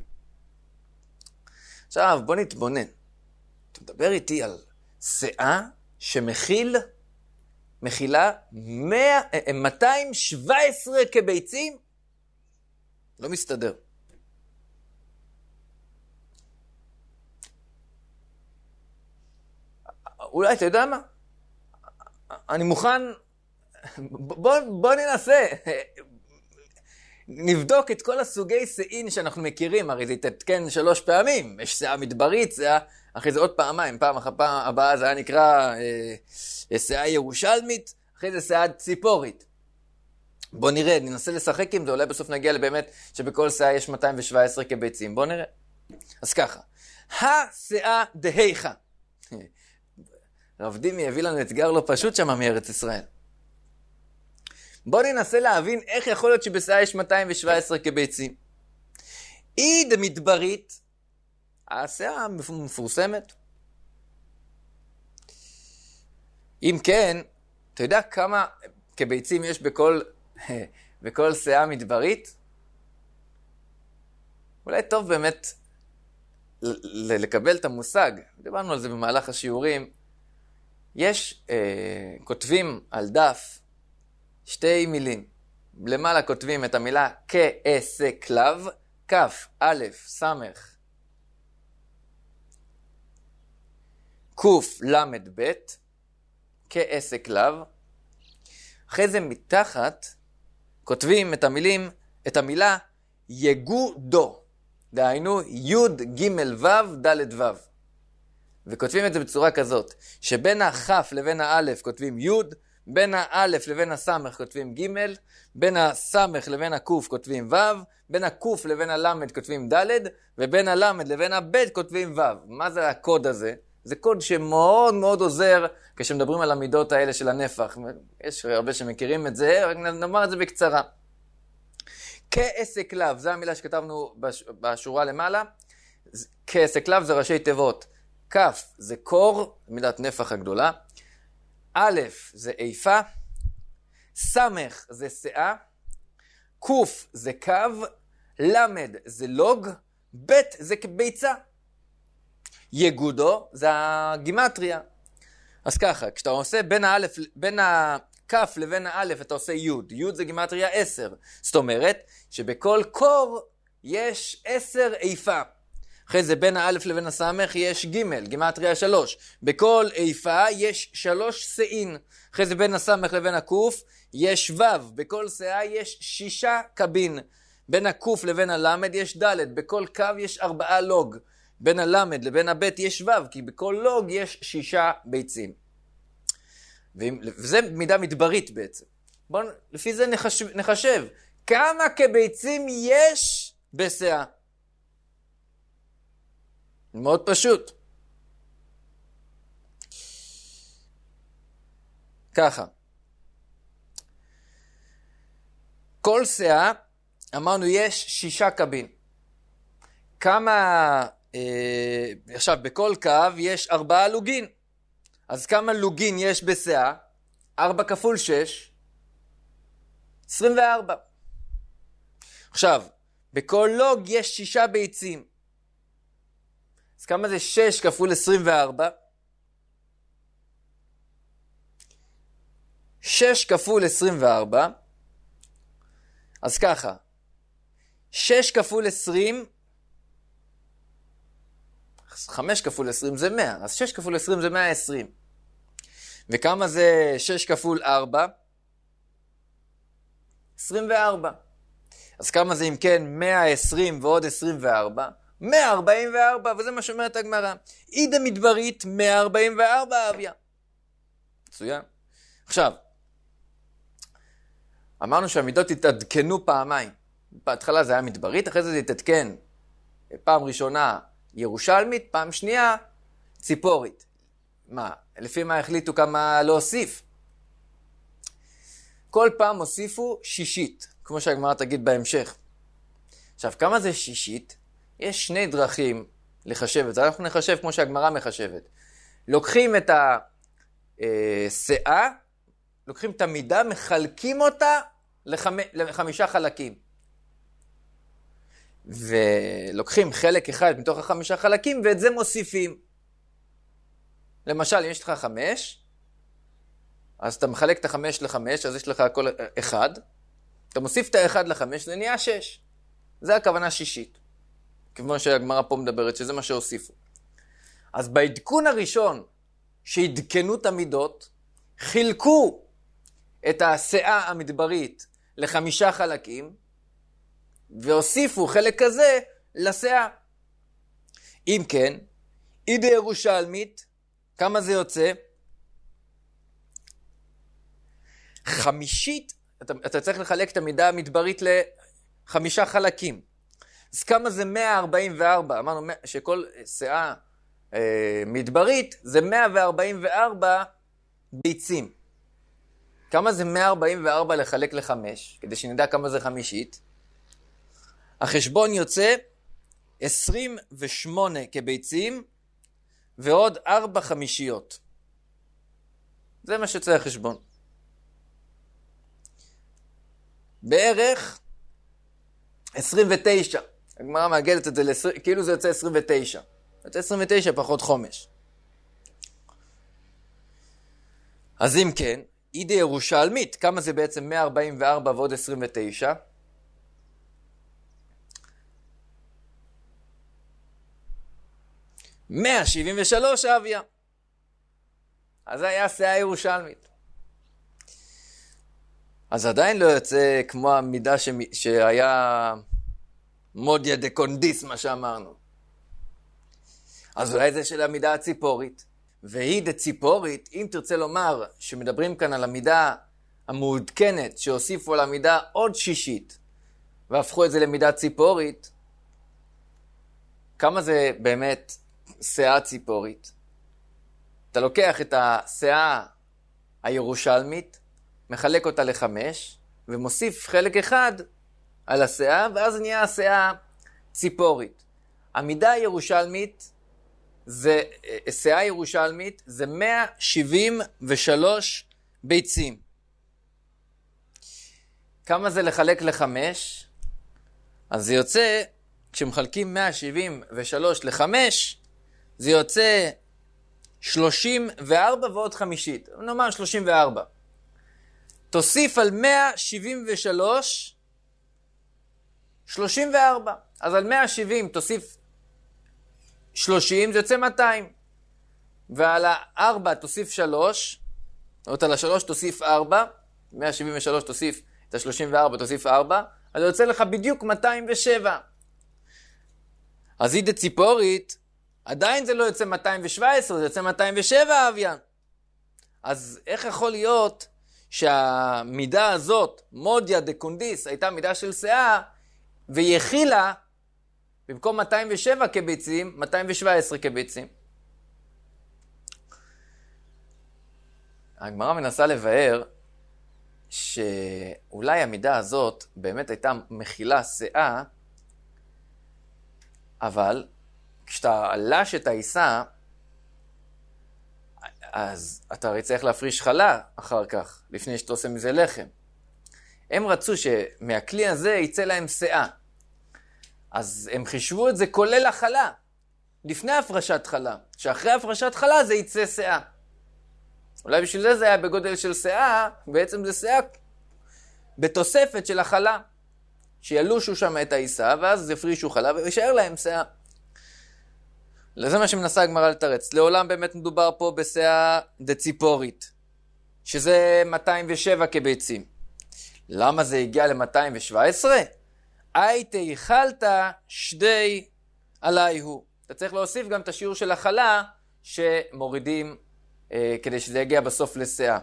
עכשיו בוא נתבונן. אתה מדבר איתי על שאה מכילה 217 כביצים? לא מסתדר. אולי אתה יודע מה? אני מוכן, בוא ננסה. נבדוק את כל הסוגי שאין שאנחנו מכירים, הרי זה יתעדכן 3 פעמים. יש שאה מדברית, אחרי זה עוד פעמיים, פעם הבאה זה היה נקרא שאה ירושלמית, אחרי זה שאה ציפורית. בוא נראה, ננסה לשחק עם זה, אולי בסוף נגיע לבאמת שבכל שאה יש 217 כביצים. בוא נראה. אז ככה, השאה דהיכה. רב דימי הביא לנו אתגר לא פשוט שם מארץ ישראל. בוא ננסה להבין איך יכול להיות שבשאה יש 217 כביצים. אי דמדברית, השאה מפורסמת. אם כן, אתה יודע כמה כביצים יש בכל שאה מדברית? אולי טוב באמת לקבל את המושג. דיברנו על זה במהלך השיעורים. יש, כותבים על דף 2 מילים. למעלה כותבים את המילה כעסקלב, כף, א', סמך, קוף, למד, ב', כעסקלב. אחרי זה מתחת כותבים את המילה יגודו. דהיינו י' ג' ו' ד' ו'. וכותבים את זה בצורה כזאת, שבין הכף לבין האלף כותבים י', בין האלף לבין הסמך כותבים ג', בין הסמך לבין הקוף כותבים ו', בין הקוף לבין הלמד כותבים ד', ובין הלמד לבין הב' כותבים ו'. מה זה הקוד הזה? זה קוד שמאוד מאוד עוזר כשמדברים על המידות האלה של הנפח. יש הרבה שמכירים את זה, רק נאמר את זה בקצרה. כעסקלב, זו המילה שכתבנו בשורה למעלה. כעסקלב זה ראשי תיבות. כף זה קור, מידת נפח הגדולה. א' זה איפה. סמך זה שאה. קוף זה קו. למד זה לוג. ב' זה ביצה. יגודו זה הגימטריה. אז ככה, כשאתה עושה בין הכף לבין האלף אתה עושה י'. י' זה גימטריה 10. זאת אומרת שבכל קור יש 10 איפה. אחרי זה בין האלף לבין הסמך יש ג', גימטריה 3. בכל איפה יש 3 שאין. אחרי זה בין הסמך לבין הקוף יש ו', בכל שאה יש 6 קבין. בין הקוף לבין הלמד יש ד', בכל קו יש 4 לוג. בין הלמד לבין הבית יש ו', כי בכל לוג יש 6 ביצים. וזה מידה מדברית בעצם. בואו, לפי זה נחשב. כמה כביצים יש בשאה? מאוד פשוט. ככה. כל שאה, אמרנו, יש 6 קבין. כמה, עכשיו, בכל קו יש 4 לוגין. אז כמה לוגין יש בשאה? 4 כפול 6, 24. עכשיו, בכל לוג יש 6 ביצים. אז כמה זה 6 כפול 24? 6 כפול 24, אז ככה, 6 כפול 20, 5 כפול 20 זה 100, אז 6 כפול 20 זה 120. וכמה זה 6 כפול 4? 24. אז כמה זה אם כן 120 ועוד 24? 144, וזה מה שאומרת הגמרא. אידה מדברית 144 אביה. מצוין. עכשיו, אמרנו שהמידות התעדכנו פעמיים. בהתחלה זה היה מדברית, אחרי זה התעדכן פעם ראשונה ירושלמית, פעם שנייה ציפורית. מה? לפי מה החליטו כמה להוסיף? כל פעם הוסיפו שישית, כמו שהגמרא תגיד בהמשך. עכשיו, כמה זה שישית? יש 2 דרכים לחשב את זה. אנחנו נחשב כמו שהגמרא מחשבת. לוקחים את השאה, לוקחים את המידה, מחלקים אותה ל5 חלקים. ולוקחים חלק אחד מתוך 5 חלקים, ואת זה מוסיפים. למשל, אם יש לך 5, אז אתה מחלק את 5 ל5, אז יש לך כל 1. אתה מוסיף את 1 ל5, זה נהיה 6. זה הכוונה שישית. כמו שהגמרא פה מדברת, שזה מה שהוסיפו. אז בעדכון הראשון, שהדכנו את המידות, חילקו את השאה המדברית ל5 חלקים, והוסיפו חלק כזה לשאה. אם כן, אידה ירושלמית, כמה זה יוצא? 50, אתה צריך לחלק את המידה המדברית ל5 חלקים. אז כמה זה 144? אמרנו שכל שאה מדברית זה 144 ביצים. כמה זה 144 לחלק ל5? כדי שנדע כמה זה חמישית. החשבון יוצא 28 כביצים ועוד 4 חמישיות. זה מה שיוצא החשבון. בערך 29. הגמרא מעגלת את זה כאילו זה יוצא 29. יוצא 29 פחות חומש. אז אם כן, אידה ירושלמית, כמה זה בעצם 144 ועוד 29? $173 אביה. אז זה היה שאה ירושלמית. אז עדיין לא יוצא כמו המידה שהיה מודיה דקונדיס, מה שאמרנו. אז אולי זה של המידה הציפורית. והיא דציפורית, אם תרצה לומר שמדברים כאן על המידה המעודכנת, שהוסיפו על המידה עוד שישית, והפכו את זה למידה ציפורית, כמה זה באמת שאה ציפורית? אתה לוקח את השאה הירושלמית, מחלק אותה ל5, ומוסיף חלק אחד על השאה, ואז נהיה השאה ציפורית. המידה הירושלמית, שאה ירושלמית, זה 173 ביצים. כמה זה לחלק ל5? אז זה יוצא, כשמחלקים 173 ל5, זה יוצא 34 ועוד חמישית. נאמר 34. תוסיף על 173, 34. אז על 170 תוסיף 30, זה יוצא 200. ועל ה-4 תוסיף 3, או על ה-3 תוסיף 4, 173 תוסיף את ה-34, תוסיף 4, אז זה יוצא לך בדיוק 207. אז אידה ציפורית, עדיין זה לא יוצא 217, זה יוצא 207 אביין. אז איך יכול להיות שהמידה הזאת, מודיה דקונדיס, הייתה מידה של שאה, והיא הכילה, במקום 207 כביצים, 217 כביצים? הגמרא מנסה לבאר שאולי המידה הזאת באמת הייתה מכילה שאה, אבל כשאתה לש את העיסה, אז אתה הרי צריך להפריש חלה אחר כך, לפני שאתה עושה מזה לחם. הם רצו שמהכלי הזה יצא להם שאה. אז הם חישבו את זה כולל החלה, לפני הפרשת חלה. שאחרי הפרשת חלה זה יצא שאה. אולי בשביל זה היה בגודל של שאה, בעצם זה שאה בתוספת של החלה. שילושו שם את העיסה, ואז יפרישו חלה וישאר להם שאה. לזה מה שמנסה הגמרא לתרץ. לעולם באמת מדובר פה בשאה דציפורית, שזה 207 כביצים. למה זה הגיע ל-217? הייתי אכלת שדי עלייהו. אתה צריך להוסיף גם את השיעור של החלה שמורידים כדי שזה יגיע בסוף לשאה.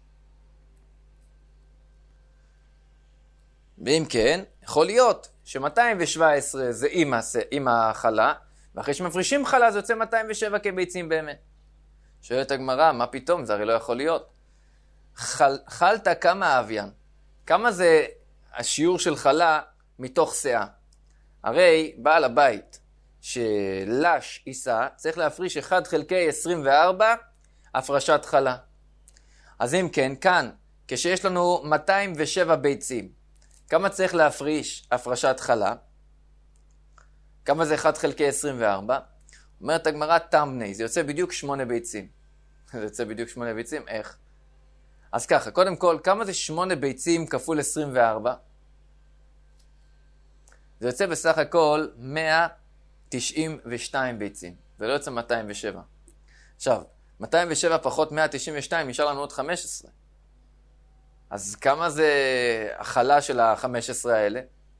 ואם כן, יכול להיות ש-217 זה עם החלה, ואחרי שמפרישים חלה זה יוצא 207 כביצים באמת. שואלת הגמרא, מה פתאום? זה הרי לא יכול להיות. חלת כמה אביין? כמה זה השיעור של חלה מתוך שאה? הרי בעל הבית שלש עיסה צריך להפריש 1 חלקי 24 הפרשת חלה. אז אם כן, כאן, כשיש לנו 207 ביצים, כמה צריך להפריש הפרשת חלה? כמה זה 1 חלקי 24? אומרת הגמרא תמני, זה יוצא בדיוק 8 ביצים. זה יוצא בדיוק 8 ביצים, איך? אז ככה, קודם כל, כמה זה 8 ביצים כפול 24? זה יוצא בסך הכל 192 ביצים. זה לא יוצא 207. עכשיו, 207 פחות 192, נשאר לנו עוד 15. אז כמה זה החלה של ה-15 האלה?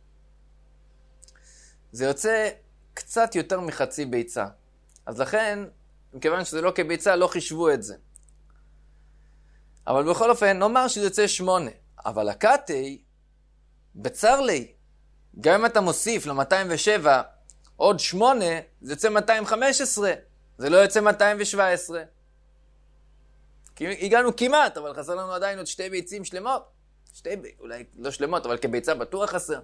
זה יוצא קצת יותר מחצי ביצה. אז לכן, מכיוון שזה לא כביצה, לא חישבו את זה. אבל בכל אופן, נאמר שזה יוצא 8. אבל הקטי, בצר לי, גם אם אתה מוסיף ל-207 עוד 8, זה יוצא 215. זה לא יוצא 217. הגענו כמעט, אבל חסר לנו עדיין עוד 2 ביצים שלמות. אולי לא שלמות, אבל כביצה בטוח חסר.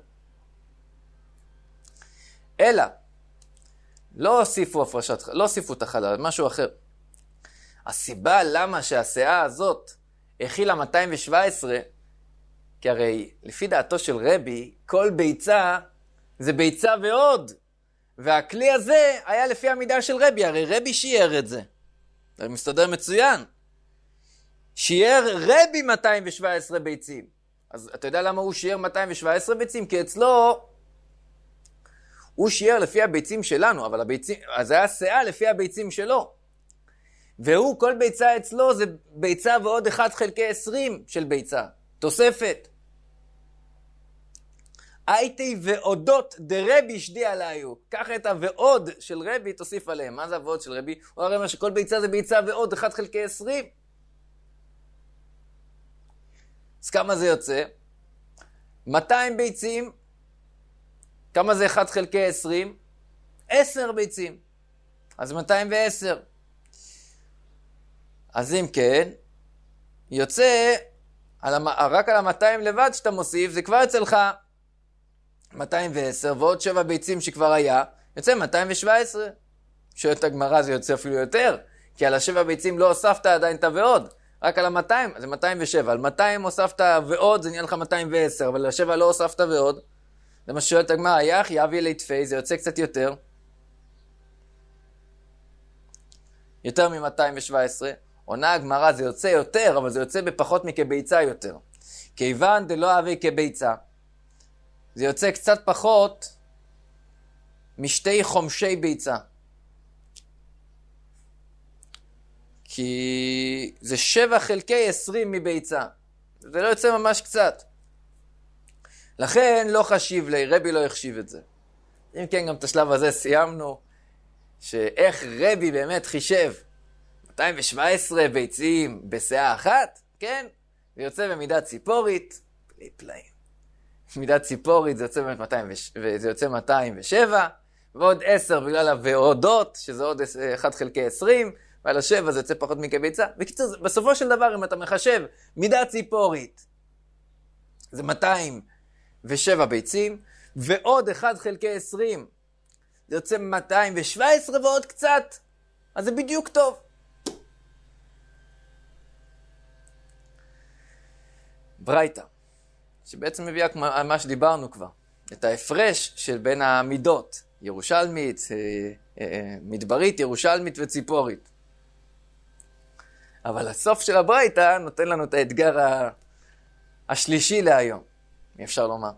אלא, לא הוסיפו את החלה, משהו אחר. הסיבה למה שהשאה הזאת הכילה 217, כי הרי לפי דעתו של רבי, כל ביצה זה ביצה ועוד. והכלי הזה היה לפי המידה של רבי, הרי רבי שיער את זה. זה מסתדר מצוין. שיער רבי 217 ביצים. אז אתה יודע למה הוא שיער 217 ביצים? כי אצלו הוא שיער לפי הביצים שלנו, אבל אז זה היה שאה לפי הביצים שלו. והוא, כל ביצה אצלו זה ביצה ועוד 1 חלקי 20 של ביצה. תוספת. הייתי ועודות דרבי שדי עליו. קח את הוועוד של רבי, תוסיף עליהם. מה זה הוועוד של רבי? הוא הרי מה שכל ביצה זה ביצה ועוד 1 חלקי 20. אז כמה זה יוצא? 200 ביצים. כמה זה 1 חלקי 20? 10 ביצים. אז 210. אז אם כן, יוצא, רק על ה-200 לבד שאתה מוסיף, זה כבר יוצא לך 210, ועוד 7 ביצים שכבר היה, יוצא 217. שואלת הגמרא, זה יוצא אפילו יותר, כי על ה-7 ביצים לא הוספת עדיין את ועוד, רק על ה-200, זה 207, על 200 הוספת ועוד, זה נהיה לך 210, אבל על ה-7 לא הוספת ועוד. זה מה ששואלת הגמרא, יביא ליתפי, זה יוצא קצת יותר. יותר מ-217. עונה הגמרא, זה יוצא יותר, אבל זה יוצא בפחות מכביצה יותר. כיוון דלא אבי כביצה. זה יוצא קצת פחות משתי חומשי ביצה. כי זה 7 חלקי 20 מביצה. זה לא יוצא ממש קצת. לכן לא חשיב לי, רבי לא החשיב את זה. אם כן, גם את השלב הזה סיימנו, שאיך רבי באמת חישב 217 ביצים בשעה אחת, כן? זה יוצא במידת ציפורית, בלי פלאים. מידת ציפורית זה יוצא באמת 207, ועוד 10 בגלל הוועודות, שזה עוד 1 חלקי 20, ועל ה7 זה יוצא פחות מכביצה. בקיצור, בסופו של דבר, אם אתה מחשב מידת ציפורית, זה 207 ביצים, ועוד 1 חלקי 20, זה יוצא 217 ועוד קצת, אז זה בדיוק טוב. ברייתא, שבעצם מביאה מה שדיברנו כבר, את ההפרש של בין המידות, ירושלמית, מדברית, ירושלמית וציפורית. אבל הסוף של הברייתא נותן לנו את האתגר השלישי להיום, אפשר לומר.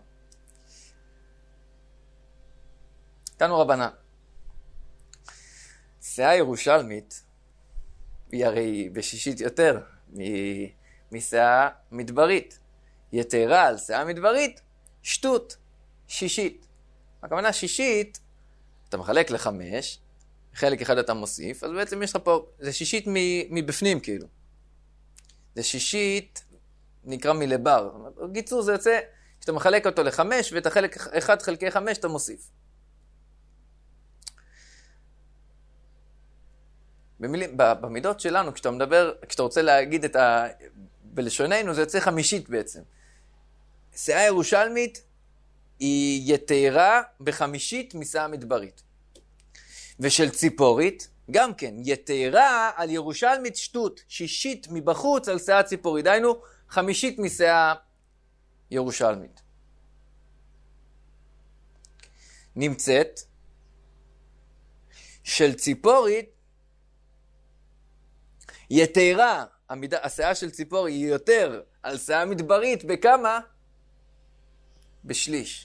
תנו רבנן, שאה ירושלמית היא הרי בשישית יותר משאה מדברית. יתרה על שאה מדברית, שטות, שישית. הכוונה שישית, אתה מחלק ל5, חלק אחד אתה מוסיף, אז בעצם יש לך פה, זה שישית מבפנים כאילו. זה שישית נקרא מלבר. בקיצור זה יוצא, כשאתה מחלק אותו ל5 ואת החלק 1 חלקי 5 אתה מוסיף. במידות שלנו, כשאתה רוצה להגיד בלשוננו, זה יוצא חמישית בעצם. שאה ירושלמית היא יתרה בחמישית משאה מדברית. ושל ציפורית, גם כן, יתרה על ירושלמית שטות, שישית מבחוץ על שאה ציפורית, דהיינו חמישית משאה ירושלמית. נמצאת של ציפורית, יתרה, השאה של ציפור היא יותר על שאה מדברית, בכמה? בשליש.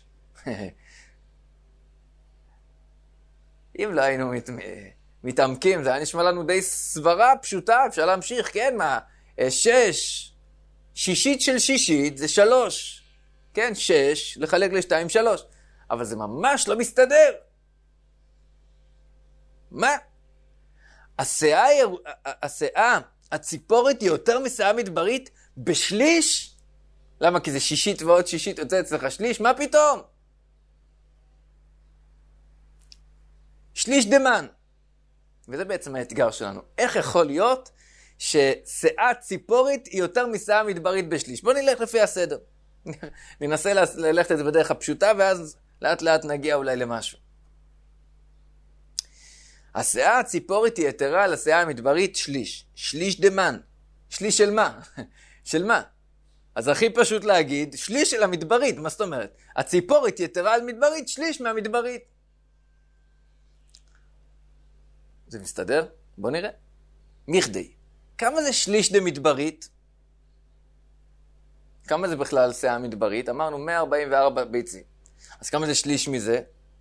אם לא היינו מתעמקים, זה היה נשמע לנו די סברה פשוטה, אפשר להמשיך, כן, מה? 6, שישית של שישית זה 3, כן, 6 לחלק ל2, 3, אבל זה ממש לא מסתדר. מה? השאה, הציפורת היא יותר משאה מדברית בשליש? למה? כי זה שישית ועוד שישית יוצא אצלך שליש? מה פתאום? שליש דמן. וזה בעצם האתגר שלנו. איך יכול להיות ששאה ציפורית היא יותר משאה מדברית בשליש? בוא נלך לפי הסדר. ננסה ללכת את זה בדרך הפשוטה, ואז לאט לאט נגיע אולי למשהו. השאה הציפורית היא יתרה על השאה המדברית שליש. שליש דמן. שליש של מה? של מה? אז הכי פשוט להגיד, שליש של המדברית. מה זאת אומרת? הציפורית יתרה על מדברית, שליש מהמדברית. זה מסתדר? בוא נראה. מכדי. כמה זה שליש דמדברית? כמה זה בכלל שאה מדברית? אמרנו 144 ביצים. אז כמה זה שליש מזה?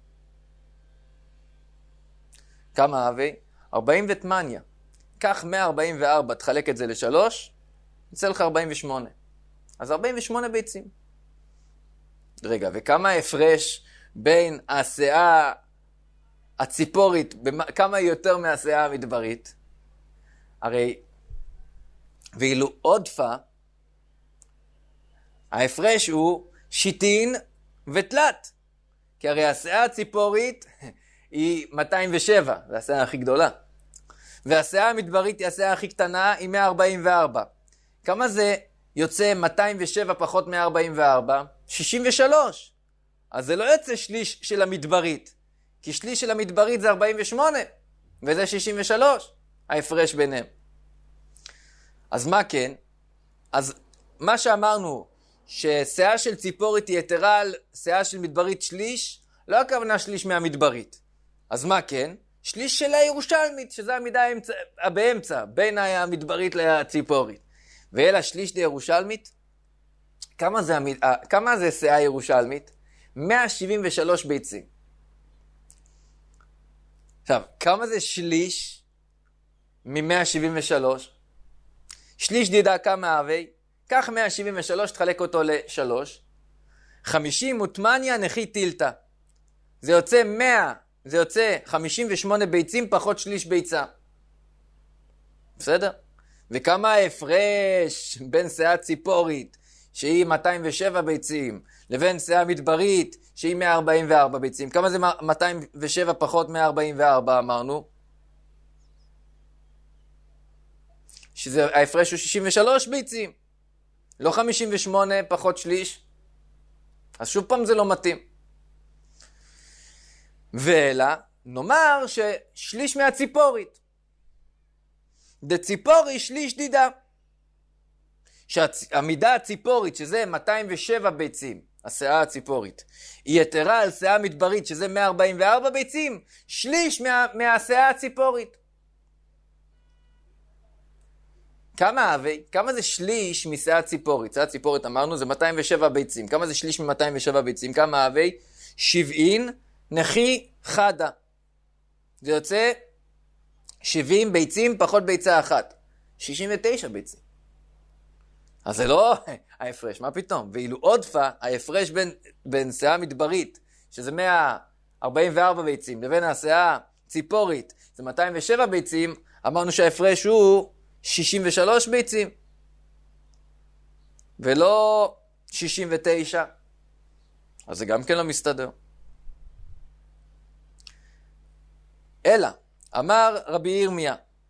כמה אבי? 40 ותמניה. קח 144, תחלק את זה ל3, יצא לך 48. אז 48 ביצים. רגע, וכמה ההפרש בין השאה הציפורית, כמה יותר מהשאה המדברית? הרי, ואילו עודפה, ההפרש הוא שיטין ותלת. כי הרי השאה הציפורית היא 207, זה השאה הכי גדולה. והשאה המדברית היא השאה הכי קטנה, היא 144. כמה זה יוצא 207 פחות 144? 63. אז זה לא יוצא שליש של המדברית. כי שליש של המדברית זה 48, וזה 63, ההפרש ביניהם. אז מה כן? אז מה שאמרנו, ששאה של ציפורית היא יתרה על שאה של מדברית שליש, לא הכוונה שליש מהמדברית. אז מה כן? שליש של הירושלמית, שזה המידה באמצע, בין המדברית לציפורית. ואלה שליש דירושלמית, כמה זה שאה ירושלמית? 173 ביצים. עכשיו, כמה זה שליש מ-173? שליש דידה כמה אבי? קח 173, תחלק אותו ל-3. 50 מוטמניה נכי טילטה. זה יוצא 100, זה יוצא 58 ביצים פחות שליש ביצה. בסדר? וכמה ההפרש בין שאה ציפורית, שהיא 207 ביצים, לבין שאה מדברית, שהיא 144 ביצים. כמה זה 207 פחות 144 אמרנו? ההפרש הוא 63 ביצים. לא 58 פחות שליש. אז שוב פעם זה לא מתאים. ואלא, נאמר ששליש מהציפורית. דציפורי שליש דידה. שהמידה הציפורית, שזה 207 ביצים, השאה הציפורית, היא יתרה על שאה מדברית, שזה 144 ביצים, שליש מהשאה הציפורית. כמה זה שליש משאה ציפורית? שאה ציפורית אמרנו זה 207 ביצים. כמה זה שליש מ-207 ביצים? כמה הווי? 70 נכי חדה. זה יוצא 70 ביצים פחות ביצה אחת. 69 ביצים. אז זה לא ההפרש, מה פתאום? ואילו עודפה, ההפרש בין שאה מדברית, שזה 144 ביצים, לבין השאה ציפורית, זה 207 ביצים, אמרנו שההפרש הוא 63 ביצים, ולא 69. אז זה גם כן לא מסתדר. אלא, אמר רבי ירמיה,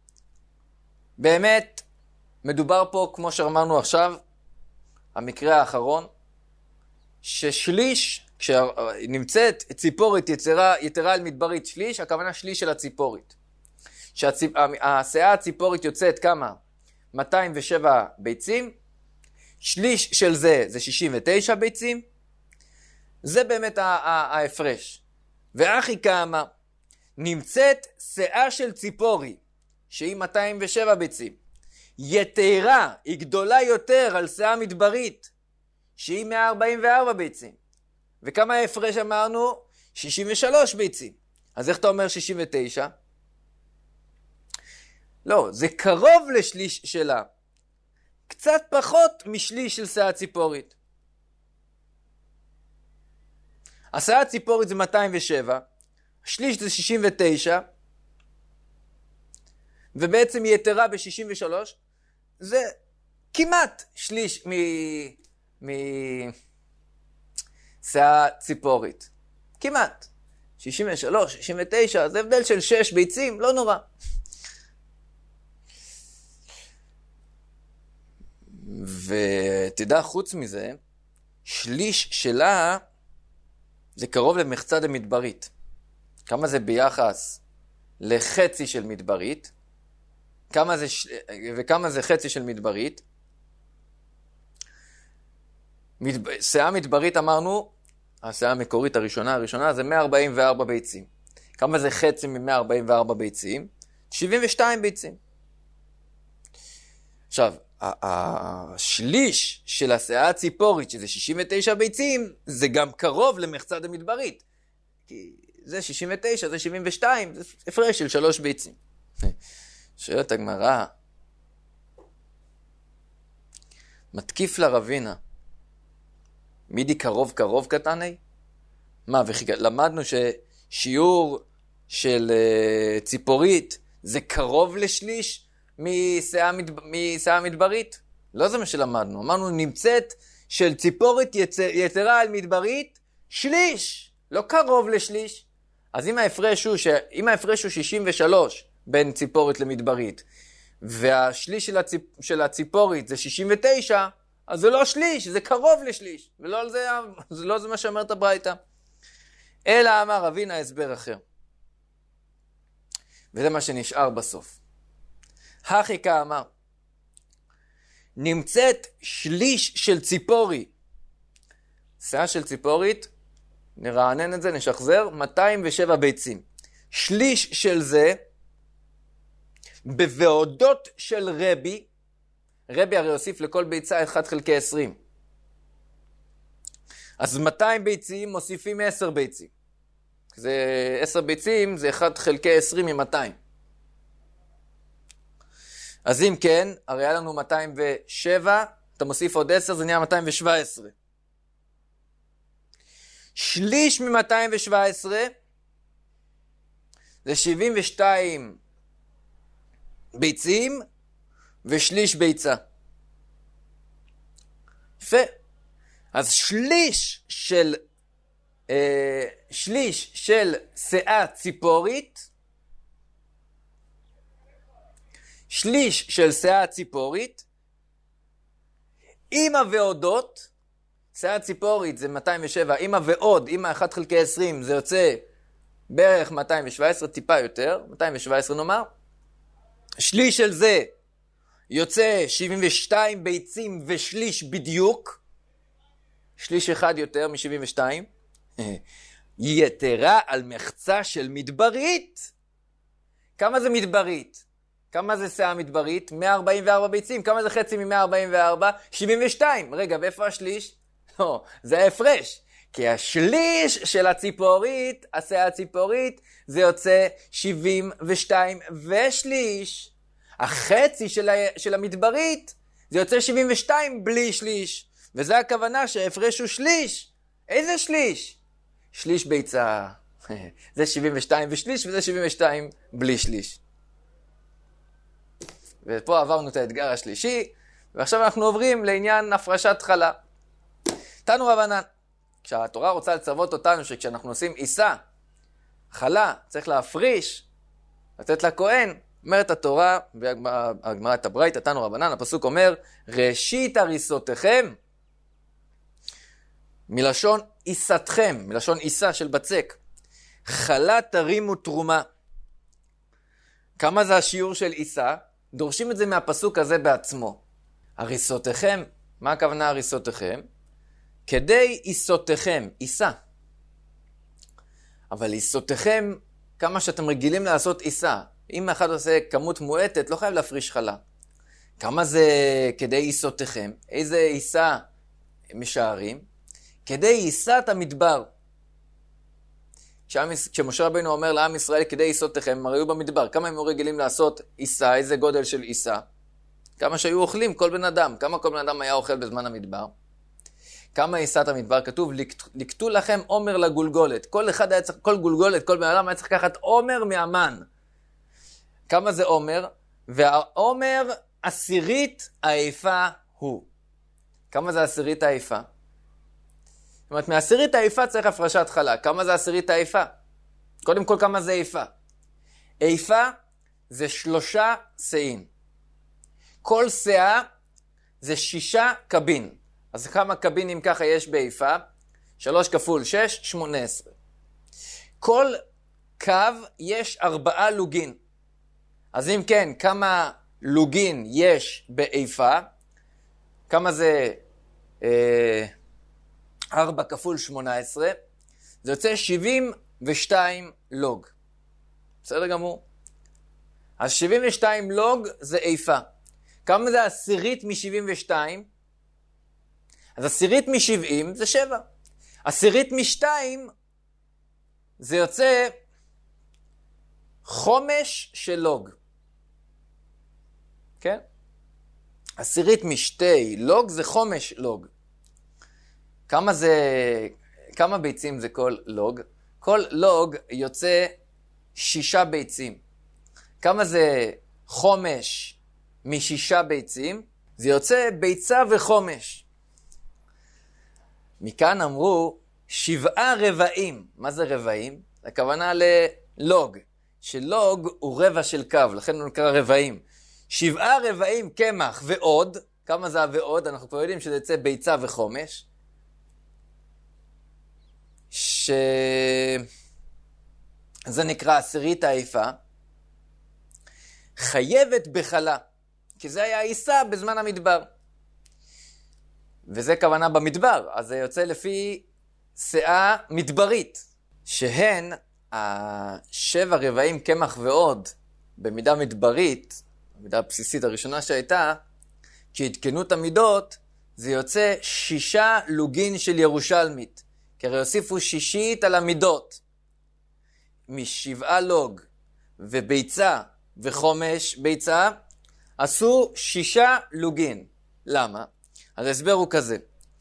באמת מדובר פה, כמו שאמרנו עכשיו, המקרה האחרון, ששליש, כשנמצאת ציפורית יתרה על מדברית שליש, הכוונה שליש של הציפורית. שהשאה הציפורית יוצאת כמה? 207 ביצים, שליש של זה 69 ביצים, זה באמת ההפרש. ואחי כמה, נמצאת שאה של ציפורי, שהיא 207 ביצים, יתרה, היא גדולה יותר על שאה מדברית, שהיא 144 ביצים. וכמה ההפרש אמרנו? 63 ביצים. אז איך אתה אומר 69? לא, זה קרוב לשליש שלה. קצת פחות משליש של שאה ציפורית. השאה ציפורית זה 207, שליש זה 69, ובעצם היא יתרה ב-63, זה כמעט שליש שאה ציפורית. כמעט. 63, 69, זה הבדל של 6 ביצים, לא נורא. ותדע, חוץ מזה, שליש שלה זה קרוב למחצד המדברית. כמה זה ביחס לחצי של מדברית? וכמה זה חצי של מדברית? שאה מדברית אמרנו, השאה המקורית הראשונה זה 144 ביצים. כמה זה חצי מ-144 ביצים? 72 ביצים. עכשיו, השליש של השאה הציפורית, שזה 69 ביצים, זה גם קרוב למחצד המדברית. כי זה 69, זה 72, זה הפרש של 3 ביצים. שואלת הגמרא, מתקיף לרבינה, מידי קרוב קטני? מה, למדנו ששיעור של ציפורית זה קרוב לשליש משאה מדברית? לא זה מה שלמדנו. אמרנו נמצאת של ציפורית יתרה על מדברית שליש, לא קרוב לשליש. אז אם ההפרש הוא 63 בין ציפורית למדברית, והשליש של הציפורית זה 69, אז זה לא שליש, זה קרוב לשליש. ולא על זה, לא זה מה שאומרת הברייתא. אלא אמר רבינה הסבר אחר. וזה מה שנשאר בסוף. החיקה אמר, נמצאת שליש של ציפורי. שאה של ציפורית, נרענן את זה, נשחזר, 207 ביצים. שליש של זה, בוועודות של רבי, רבי הרי הוסיף לכל ביצה 1 חלקי 20. אז 200 ביצים מוסיפים 10 ביצים. זה 10 ביצים, זה 1 חלקי 20 מ-200. אז אם כן, הרי היה לנו 207 אתה מוסיף עוד 10, זה נהיה 217. שליש מ-217 זה 72 ביצים ושליש ביצה. יפה. אז שליש של שאה ציפורית, שליש של שאה ציפורית, אמא ועודות, שאה ציפורית זה 207, אמא ועוד, אמא 1 חלקי 20, זה יוצא בערך 217, טיפה יותר, 217 נאמר. שליש של זה יוצא 72 ביצים ושליש בדיוק, שליש אחד יותר מ-72, יתרה על מחצה של מדברית. כמה זה מדברית? כמה זה שאה מדברית? 144 ביצים. כמה זה חצי מ-144? 72. רגע, ואיפה השליש? לא, זה ההפרש. כי השליש של הציפורית, השאה הציפורית, זה יוצא 72 ושליש. החצי של המדברית, זה יוצא 72 בלי שליש. וזה הכוונה שההפרש הוא שליש. איזה שליש? שליש ביצה. זה 72 ושליש, וזה 72 בלי שליש. ופה עברנו את האתגר השלישי, ועכשיו אנחנו עוברים לעניין הפרשת חלה. תנו רבנן, כשהתורה רוצה לצוות אותנו שכשאנחנו עושים עיסה, חלה, צריך להפריש, לתת לכהן, אומרת התורה, והגמרת הברייתא, תנו רבנן, הפסוק אומר, ראשית הריסותיכם, מלשון עיסתכם, מלשון עיסה של בצק, חלה תרימו תרומה. כמה זה השיעור של עיסה? דורשים את זה מהפסוק הזה בעצמו. הריסותיכם, מה הכוונה הריסותיכם? כדי עיסותיכם, עיסה. אבל עיסותיכם, כמה שאתם רגילים לעשות עיסה. אם אחד עושה כמות מועטת, לא חייב להפריש חלה. כמה זה כדי עיסותיכם? איזה עיסה משערים? כדי עיסת המדבר. כשמשה רבינו אומר לעם ישראל כדי עיסותיכם, הם היו במדבר. כמה הם היו רגילים לעשות עיסה? איזה גודל של עיסה? כמה שהיו אוכלים כל בן אדם. כמה כל בן אדם היה אוכל בזמן המדבר? כמה עיסת המדבר? כתוב, לקטו לכם עומר לגולגולת. כל אחד היה צריך, כל גולגולת, כל בן אדם היה צריך לקחת עומר מהמן. כמה זה עומר? והעומר עשירית העיפה הוא. כמה זה עשירית העיפה? זאת אומרת, מעשירית העיפה צריך הפרשת חלה. כמה זה עשירית העיפה? קודם כל, כמה זה עיפה? עיפה זה 3 שאים. כל שאה זה 6 קבין. אז כמה קבינים ככה יש בעיפה? 3 כפול 6, 18. כל קו יש 4 לוגין. אז אם כן, כמה לוגין יש בעיפה? כמה זה 4 כפול 18? זה יוצא 72 לוג. בסדר גמור? אז 72 לוג זה עיפה. כמה זה עשירית מ-72? אז עשירית מ-70 זה 7. עשירית מ-2 זה יוצא חומש של לוג. כן? עשירית מ-2 לוג זה חומש לוג. כמה ביצים זה כל לוג? כל לוג יוצא 6 ביצים. כמה זה חומש מ6 ביצים? זה יוצא ביצה וחומש. מכאן אמרו 7 רבעים. מה זה רבעים? הכוונה ללוג. שלוג הוא רבע של קו, לכן הוא נקרא רבעים. 7 רבעים קמח ועוד. כמה זה ועוד? אנחנו כבר יודעים שזה יוצא ביצה וחומש. שזה נקרא עשירית העיפה. חייבת בחלה. כי זה היה עיסה בזמן המדבר. וזה כוונה במדבר, אז זה יוצא לפי שאה מדברית, שהן 7 רבעים קמח ועוד, במידה מדברית, במידה הבסיסית הראשונה שהייתה, כשהתקנו את המידות, זה יוצא 6 לוגין של ירושלמית, כי הרי הוסיפו 6 על המידות, מ7 לוג וביצה וחומש ביצה, עשו 6 לוגין. למה? אז ההסבר הוא כזה.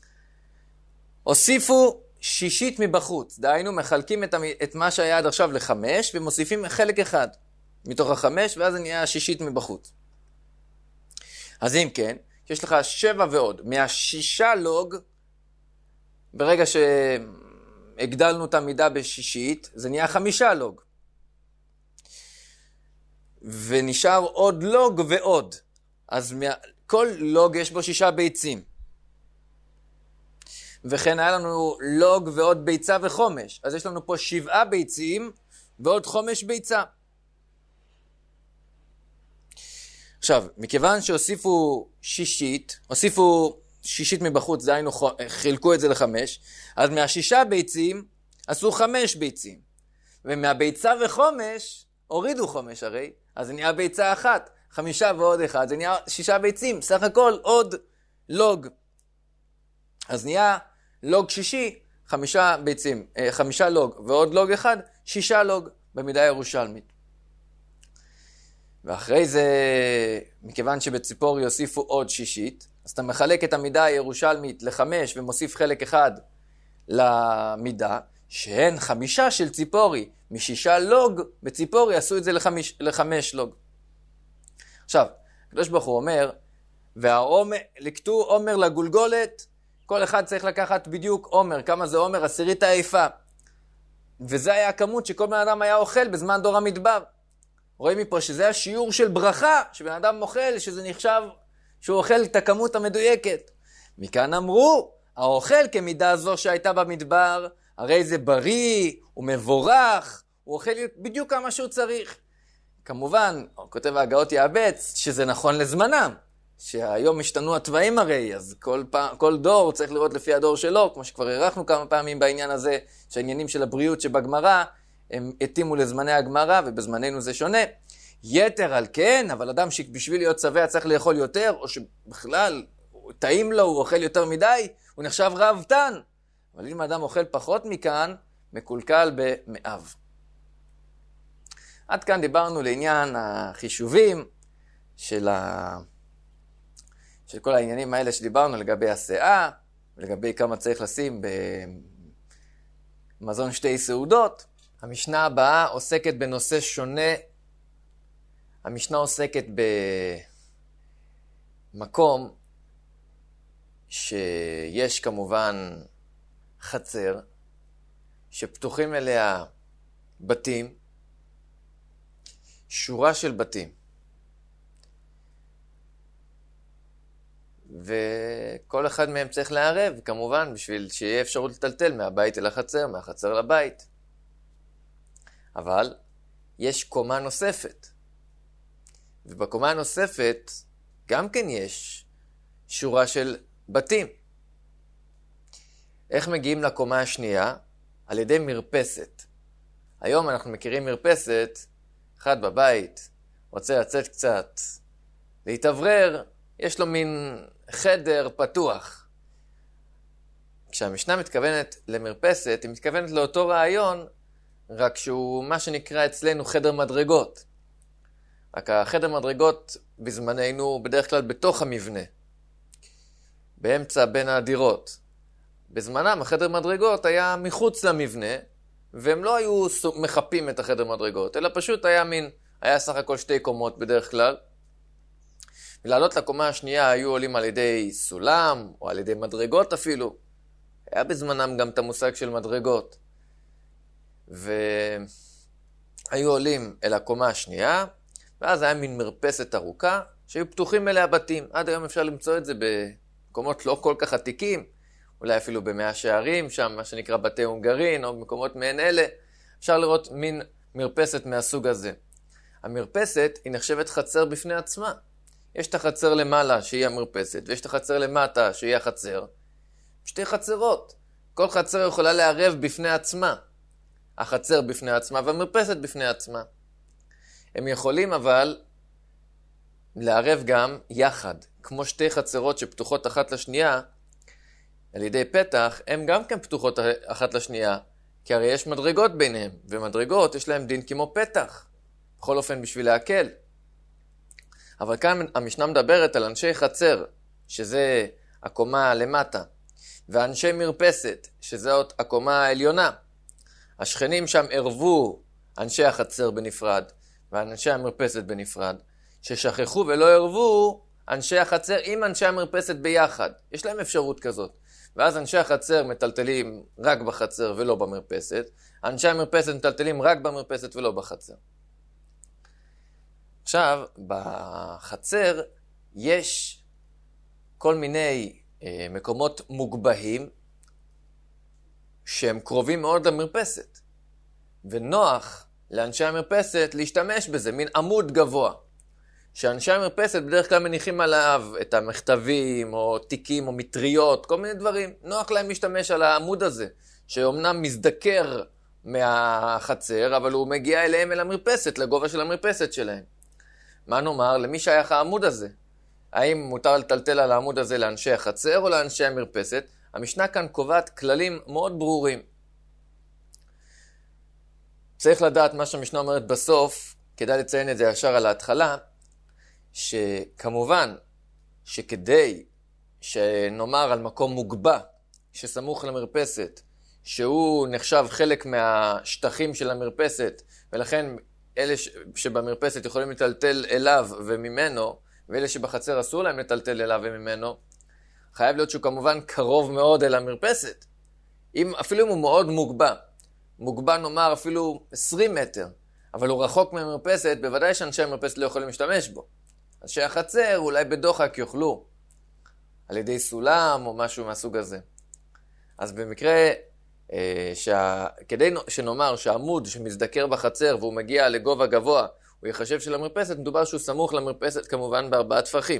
הוסיפו שישית מבחוץ, דהיינו מחלקים את מה שהיה עד עכשיו ל5 ומוסיפים חלק אחד מתוך ה5 ואז זה נהיה שישית מבחוץ. אז אם כן, יש לך 7 ועוד, מה6 לוג, ברגע שהגדלנו את המידה בשישית, זה נהיה 5 לוג. ונשאר עוד לוג ועוד. אז כל לוג יש בו 6 ביצים. וכן היה לנו לוג ועוד ביצה וחומש. אז יש לנו פה 7 ביצים ועוד חומש ביצה. עכשיו, מכיוון שהוסיפו שישית, הוסיפו שישית מבחוץ, דהיינו חילקו את זה ל5, אז מה6 ביצים עשו 5 ביצים. ומהביצה וחומש הורידו חומש הרי, אז זה נהיה ביצה אחת. 5 ועוד 1, זה נהיה 6 ביצים, סך הכל עוד לוג. אז נהיה לוג שישי, 5 ביצים, 5 לוג, ועוד לוג 1, 6 לוג במידה ירושלמית. ואחרי זה, מכיוון שבציפורי יוסיפו עוד שישית, אז אתה מחלק את המידה הירושלמית ל5 ומוסיף חלק אחד למידה, שהן 5 של ציפורי, מ6 לוג בציפורי עשו את זה ל5 לוג. עכשיו, הקדוש ברוך הוא אומר, לקטו עומר לגולגולת, כל אחד צריך לקחת בדיוק עומר, כמה זה עומר? 10 העיפה. וזה היה הכמות שכל בן אדם היה אוכל בזמן דור המדבר. רואים מפה שזה השיעור של ברכה, שבן אדם אוכל, שזה נחשב שהוא אוכל את הכמות המדויקת. מכאן אמרו, האוכל כמידה זו שהייתה במדבר, הרי זה בריא, הוא מבורך, הוא אוכל בדיוק כמה שהוא צריך. כמובן, כותב ההגאות יעבץ, שזה נכון לזמנם, שהיום השתנו התוואים הרי, אז כל דור צריך לראות לפי הדור שלו, כמו שכבר ערכנו כמה פעמים בעניין הזה, שהעניינים של הבריאות שבגמרא, הם התאימו לזמני הגמרא, ובזמננו זה שונה. יתר על כן, אבל אדם שבשביל להיות שבע צריך לאכול יותר, או שבכלל טעים לו, הוא אוכל יותר מדי, הוא נחשב רעבתן. אבל אם אדם אוכל פחות מכאן, מקולקל במאב. עד כאן דיברנו לעניין החישובים של כל העניינים האלה שדיברנו לגבי השאה, ולגבי כמה צריך לשים במזון 2 סעודות. המשנה הבאה עוסקת בנושא שונה. המשנה עוסקת במקום שיש כמובן חצר, שפתוחים אליה בתים, שורה של בתים. וכל אחד מהם צריך לערב, כמובן, בשביל שיהיה אפשרות לטלטל מהבית אל החצר, מהחצר לבית. אבל יש קומה נוספת. ובקומה הנוספת גם כן יש שורה של בתים. איך מגיעים לקומה השנייה? על ידי מרפסת. היום אנחנו מכירים מרפסת, אחד בבית, רוצה לצאת קצת, להתאוורר, יש לו מין חדר פתוח. כשהמשנה מתכוונת למרפסת, היא מתכוונת לאותו רעיון, רק שהוא מה שנקרא אצלנו חדר מדרגות. רק החדר מדרגות בזמננו בדרך כלל בתוך המבנה, באמצע בין הדירות. בזמנם החדר מדרגות היה מחוץ למבנה, והם לא היו מחפים את החדר מדרגות, אלא פשוט היה סך הכל 2 קומות בדרך כלל. ולעלות לקומה השנייה היו עולים על ידי סולם, או על ידי מדרגות אפילו. היה בזמנם גם את המושג של מדרגות. והיו עולים אל הקומה השנייה, ואז היה מין מרפסת ארוכה, שהיו פתוחים אליה בתים. עד היום אפשר למצוא את זה במקומות לא כל כך עתיקים, אולי אפילו במאה שערים, שם מה שנקרא בתי הונגרין, או במקומות מעין אלה, אפשר לראות מין מרפסת מהסוג הזה. המרפסת היא נחשבת חצר בפני עצמה. יש את החצר למעלה שהיא המרפסת, ויש את החצר למטה שהיא החצר. 2 חצרות. כל חצר יכולה לערב בפני עצמה. החצר בפני עצמה והמרפסת בפני עצמה. הם יכולים אבל לערב גם יחד, כמו 2 חצרות שפתוחות אחת לשנייה, על ידי פתח, הן גם כן פתוחות אחת לשנייה, כי הרי יש מדרגות ביניהם, ומדרגות יש להם דין כמו פתח, בכל אופן בשביל להקל. אבל כאן המשנה מדברת על אנשי חצר, שזה הקומה למטה, ואנשי מרפסת, שזאת הקומה העליונה, השכנים שם ערבו אנשי החצר בנפרד, ואנשי המרפסת בנפרד, ששכחו ולא ערבו אנשי החצר עם אנשי המרפסת ביחד. יש להם אפשרות כזאת. ואז אנשי החצר מטלטלים רק בחצר ולא במרפסת, אנשי המרפסת מטלטלים רק במרפסת ולא בחצר. עכשיו, בחצר יש כל מיני מקומות מוגבהים שהם קרובים מאוד למרפסת, ונוח לאנשי המרפסת להשתמש בזה, מין עמוד גבוה, שאנשי המרפסת בדרך כלל מניחים עליו את המכתבים או תיקים או מטריות, כל מיני דברים. נוח להם להשתמש על העמוד הזה, שאומנם מזדקר מהחצר, אבל הוא מגיע אליהם אל המרפסת, לגובה של המרפסת שלהם. מה נאמר? למי שייך העמוד הזה? האם מותר לטלטל על העמוד הזה לאנשי החצר או לאנשי המרפסת? המשנה כאן קובעת כללים מאוד ברורים. צריך לדעת מה שהמשנה אומרת בסוף, כדאי לציין את זה ישר על ההתחלה, שכמובן שכדי שנאמר על מקום מוגבע שסמוך למרפסת, שהוא נחשב חלק מהשטחים של המרפסת, ולכן אלה שבמרפסת יכולים לטלטל אליו וממנו, ואלה שבחצר אסור להם לטלטל אליו וממנו, חייב להיות שהוא כמובן קרוב מאוד אל המרפסת. אפילו אם הוא מאוד מוגבע, מוגבע נאמר אפילו 20 מטר, אבל הוא רחוק מהמרפסת, בוודאי שאנשי המרפסת לא יכולים להשתמש בו. אנשי החצר אולי בדוחק יוכלו, על ידי סולם או משהו מהסוג הזה. אז במקרה, כדי שנאמר שהעמוד שמזדקר בחצר והוא מגיע לגובה גבוה, הוא יחשב של המרפסת, מדובר שהוא סמוך למרפסת כמובן ב4 טפחים.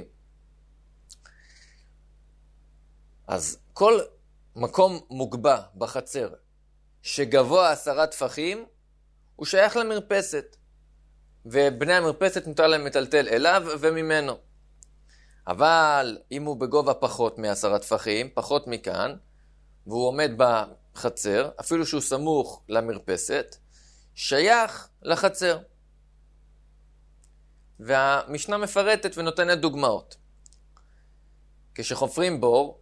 אז כל מקום מוגבע בחצר שגבוה 10 טפחים, הוא שייך למרפסת. ובני המרפסת מותר להם לטלטל אליו וממנו. אבל אם הוא בגובה פחות מ10 טפחים, פחות מכאן, והוא עומד בחצר, אפילו שהוא סמוך למרפסת, שייך לחצר. והמשנה מפרטת ונותנת דוגמאות. כשחופרים בור,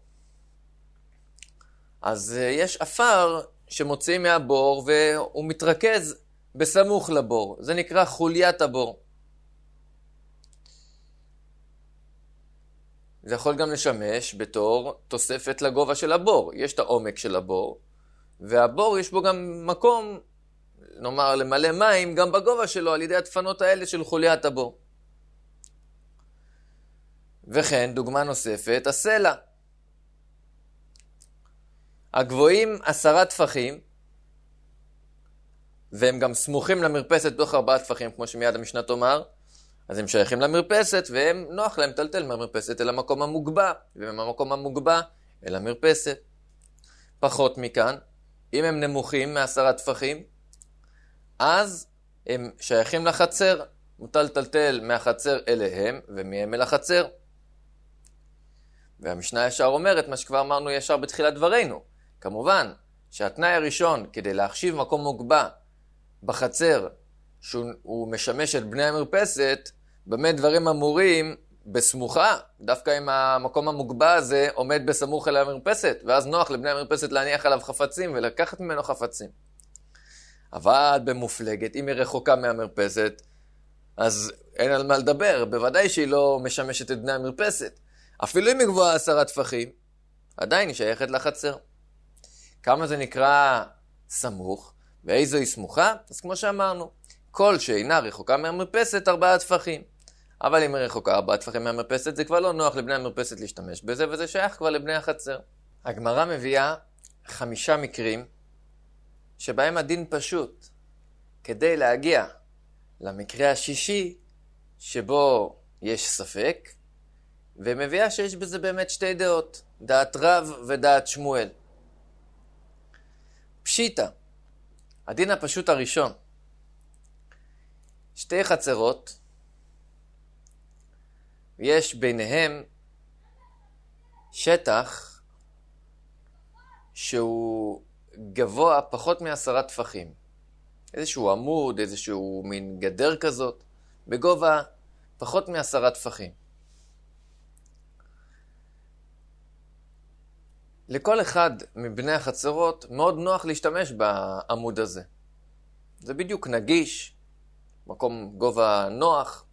אז יש אפר שמוציאים מהבור והוא מתרכז בסמוך לבור. זה נקרא חוליית הבור. זה יכול גם לשמש בתור תוספת לגובה של הבור. יש את העומק של הבור, והבור יש בו גם מקום, נאמר, למלא מים גם בגובה שלו על ידי הדפנות האלה של חוליית הבור. וכן, דוגמה נוספת, הסלע. הגבוהים 10 טפחים, והם גם סמוכים למרפסת תוך 4 טפחים, כמו שמיד המשנה תאמר, אז הם שייכים למרפסת, והם נוח להם טלטל מהמרפסת אל המקום המוגבע, ומהמקום המוגבע אל המרפסת. פחות מכאן, אם הם נמוכים מ10 טפחים, אז הם שייכים לחצר, מוטל טלטל מהחצר אליהם, ומהם אל החצר. והמשנה ישר אומרת מה שכבר אמרנו ישר בתחילת דברינו. כמובן שהתנאי הראשון כדי להחשיב מקום מוגבע בחצר שהוא משמש את בני המרפסת, באמת דברים אמורים בסמוכה, דווקא אם המקום המוגבע הזה עומד בסמוך אל המרפסת, ואז נוח לבני המרפסת להניח עליו חפצים ולקחת ממנו חפצים. אבל במופלגת, אם היא רחוקה מהמרפסת, אז אין על מה לדבר, בוודאי שהיא לא משמשת את בני המרפסת. אפילו אם היא גבוהה 10 טפחים, עדיין היא שייכת לחצר. כמה זה נקרא סמוך, ואיזו היא סמוכה? אז כמו שאמרנו, כל שאינה רחוקה מהמרפסת 4 טפחים. אבל אם היא רחוקה 4 טפחים מהמרפסת, זה כבר לא נוח לבני המרפסת להשתמש בזה, וזה שייך כבר לבני החצר. הגמרא מביאה 5 מקרים, שבהם הדין פשוט, כדי להגיע למקרה השישי, שבו יש ספק, ומביאה שיש בזה באמת 2 דעות, דעת רב ודעת שמואל. פשיטה, הדין הפשוט הראשון, 2 חצרות, יש ביניהם שטח שהוא גבוה פחות מ10 טפחים. איזשהו עמוד, איזשהו מין גדר כזאת, בגובה פחות מ10 טפחים. לכל אחד מבני החצרות מאוד נוח להשתמש בעמוד הזה. זה בדיוק נגיש, מקום גובה נוח.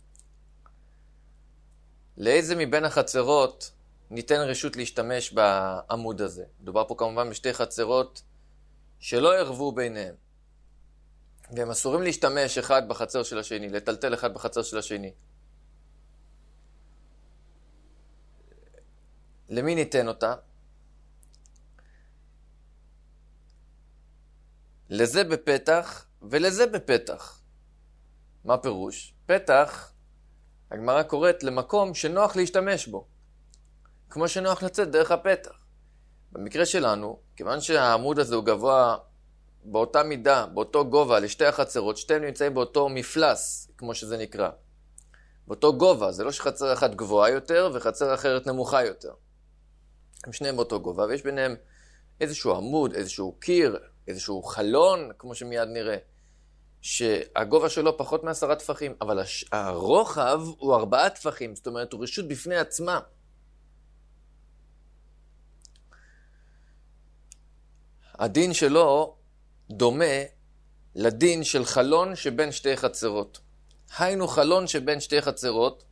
לאיזה מבין החצרות ניתן רשות להשתמש בעמוד הזה? מדובר פה כמובן בשתי חצרות שלא ירבו ביניהם. והם אסורים להשתמש אחד בחצר של השני, לטלטל אחד בחצר של השני. למי ניתן אותה? לזה בפתח ולזה בפתח. מה פירוש? פתח, הגמרא קוראת למקום שנוח להשתמש בו. כמו שנוח לצאת דרך הפתח. במקרה שלנו, כיוון שהעמוד הזה הוא גבוה באותה מידה, באותו גובה, לשתי החצרות, שתיהם נמצאים באותו מפלס, כמו שזה נקרא. באותו גובה, זה לא שחצר אחת גבוהה יותר וחצר אחרת נמוכה יותר. הם שניהם באותו גובה, ויש ביניהם איזשהו עמוד, איזשהו קיר, איזשהו חלון, כמו שמיד נראה, שהגובה שלו פחות מ10 טפחים, אבל הרוחב הוא 4 טפחים, זאת אומרת, הוא רשות בפני עצמה. הדין שלו דומה לדין של חלון שבין שתי חצרות. היינו חלון שבין שתי חצרות,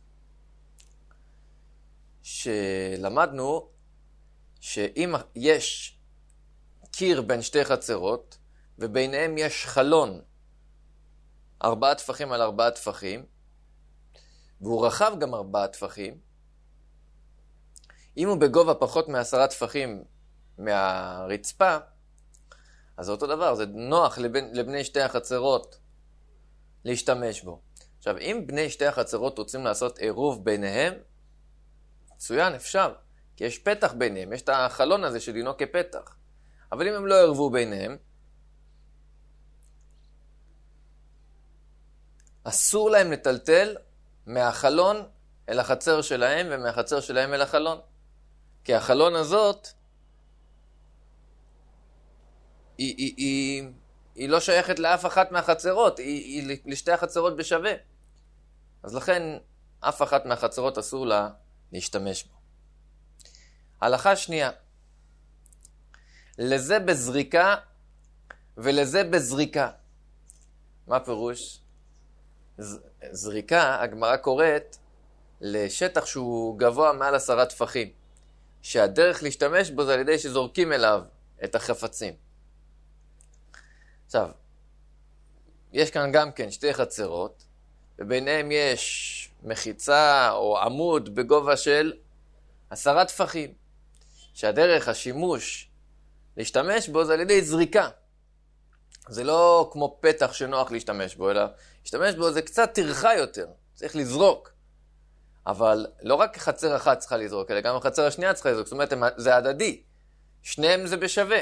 שלמדנו שאם יש קיר בין שתי חצרות, וביניהם יש חלון 4 טפחים על 4 טפחים, והוא רחב גם 4 טפחים, אם הוא בגובה פחות מ10 טפחים מהרצפה, אז זה אותו דבר, זה נוח לבני שתי החצרות להשתמש בו. עכשיו, אם בני שתי החצרות רוצים לעשות עירוב ביניהם, מצוין, אפשר, כי יש פתח ביניהם, יש את החלון הזה שדינו כפתח. אבל אם הם לא עירבו ביניהם, אסור להם לטלטל מהחלון אל החצר שלהם ומהחצר שלהם אל החלון. כי החלון הזאת היא לא שייכת לאף אחת מהחצרות, היא לשתי החצרות בשווה. אז לכן אף אחת מהחצרות אסור לה להשתמש בו. הלכה שנייה, לזה בזריקה ולזה בזריקה. מה פירוש? זריקה, הגמרא קוראת לשטח שהוא גבוה מעל 10 טפחים, שהדרך להשתמש בו זה על ידי שזורקים אליו את החפצים. עכשיו, יש כאן גם כן שתי חצרות, וביניהם יש מחיצה או עמוד בגובה של 10 טפחים, שהדרך השימוש להשתמש בו זה על ידי זריקה. זה לא כמו פתח שנוח להשתמש בו, אלא להשתמש בו זה קצת טרחה יותר, צריך לזרוק. אבל לא רק חצר אחת צריכה לזרוק, אלא גם החצר השנייה צריכה לזרוק, זאת אומרת, זה הדדי. שניהם זה בשווה.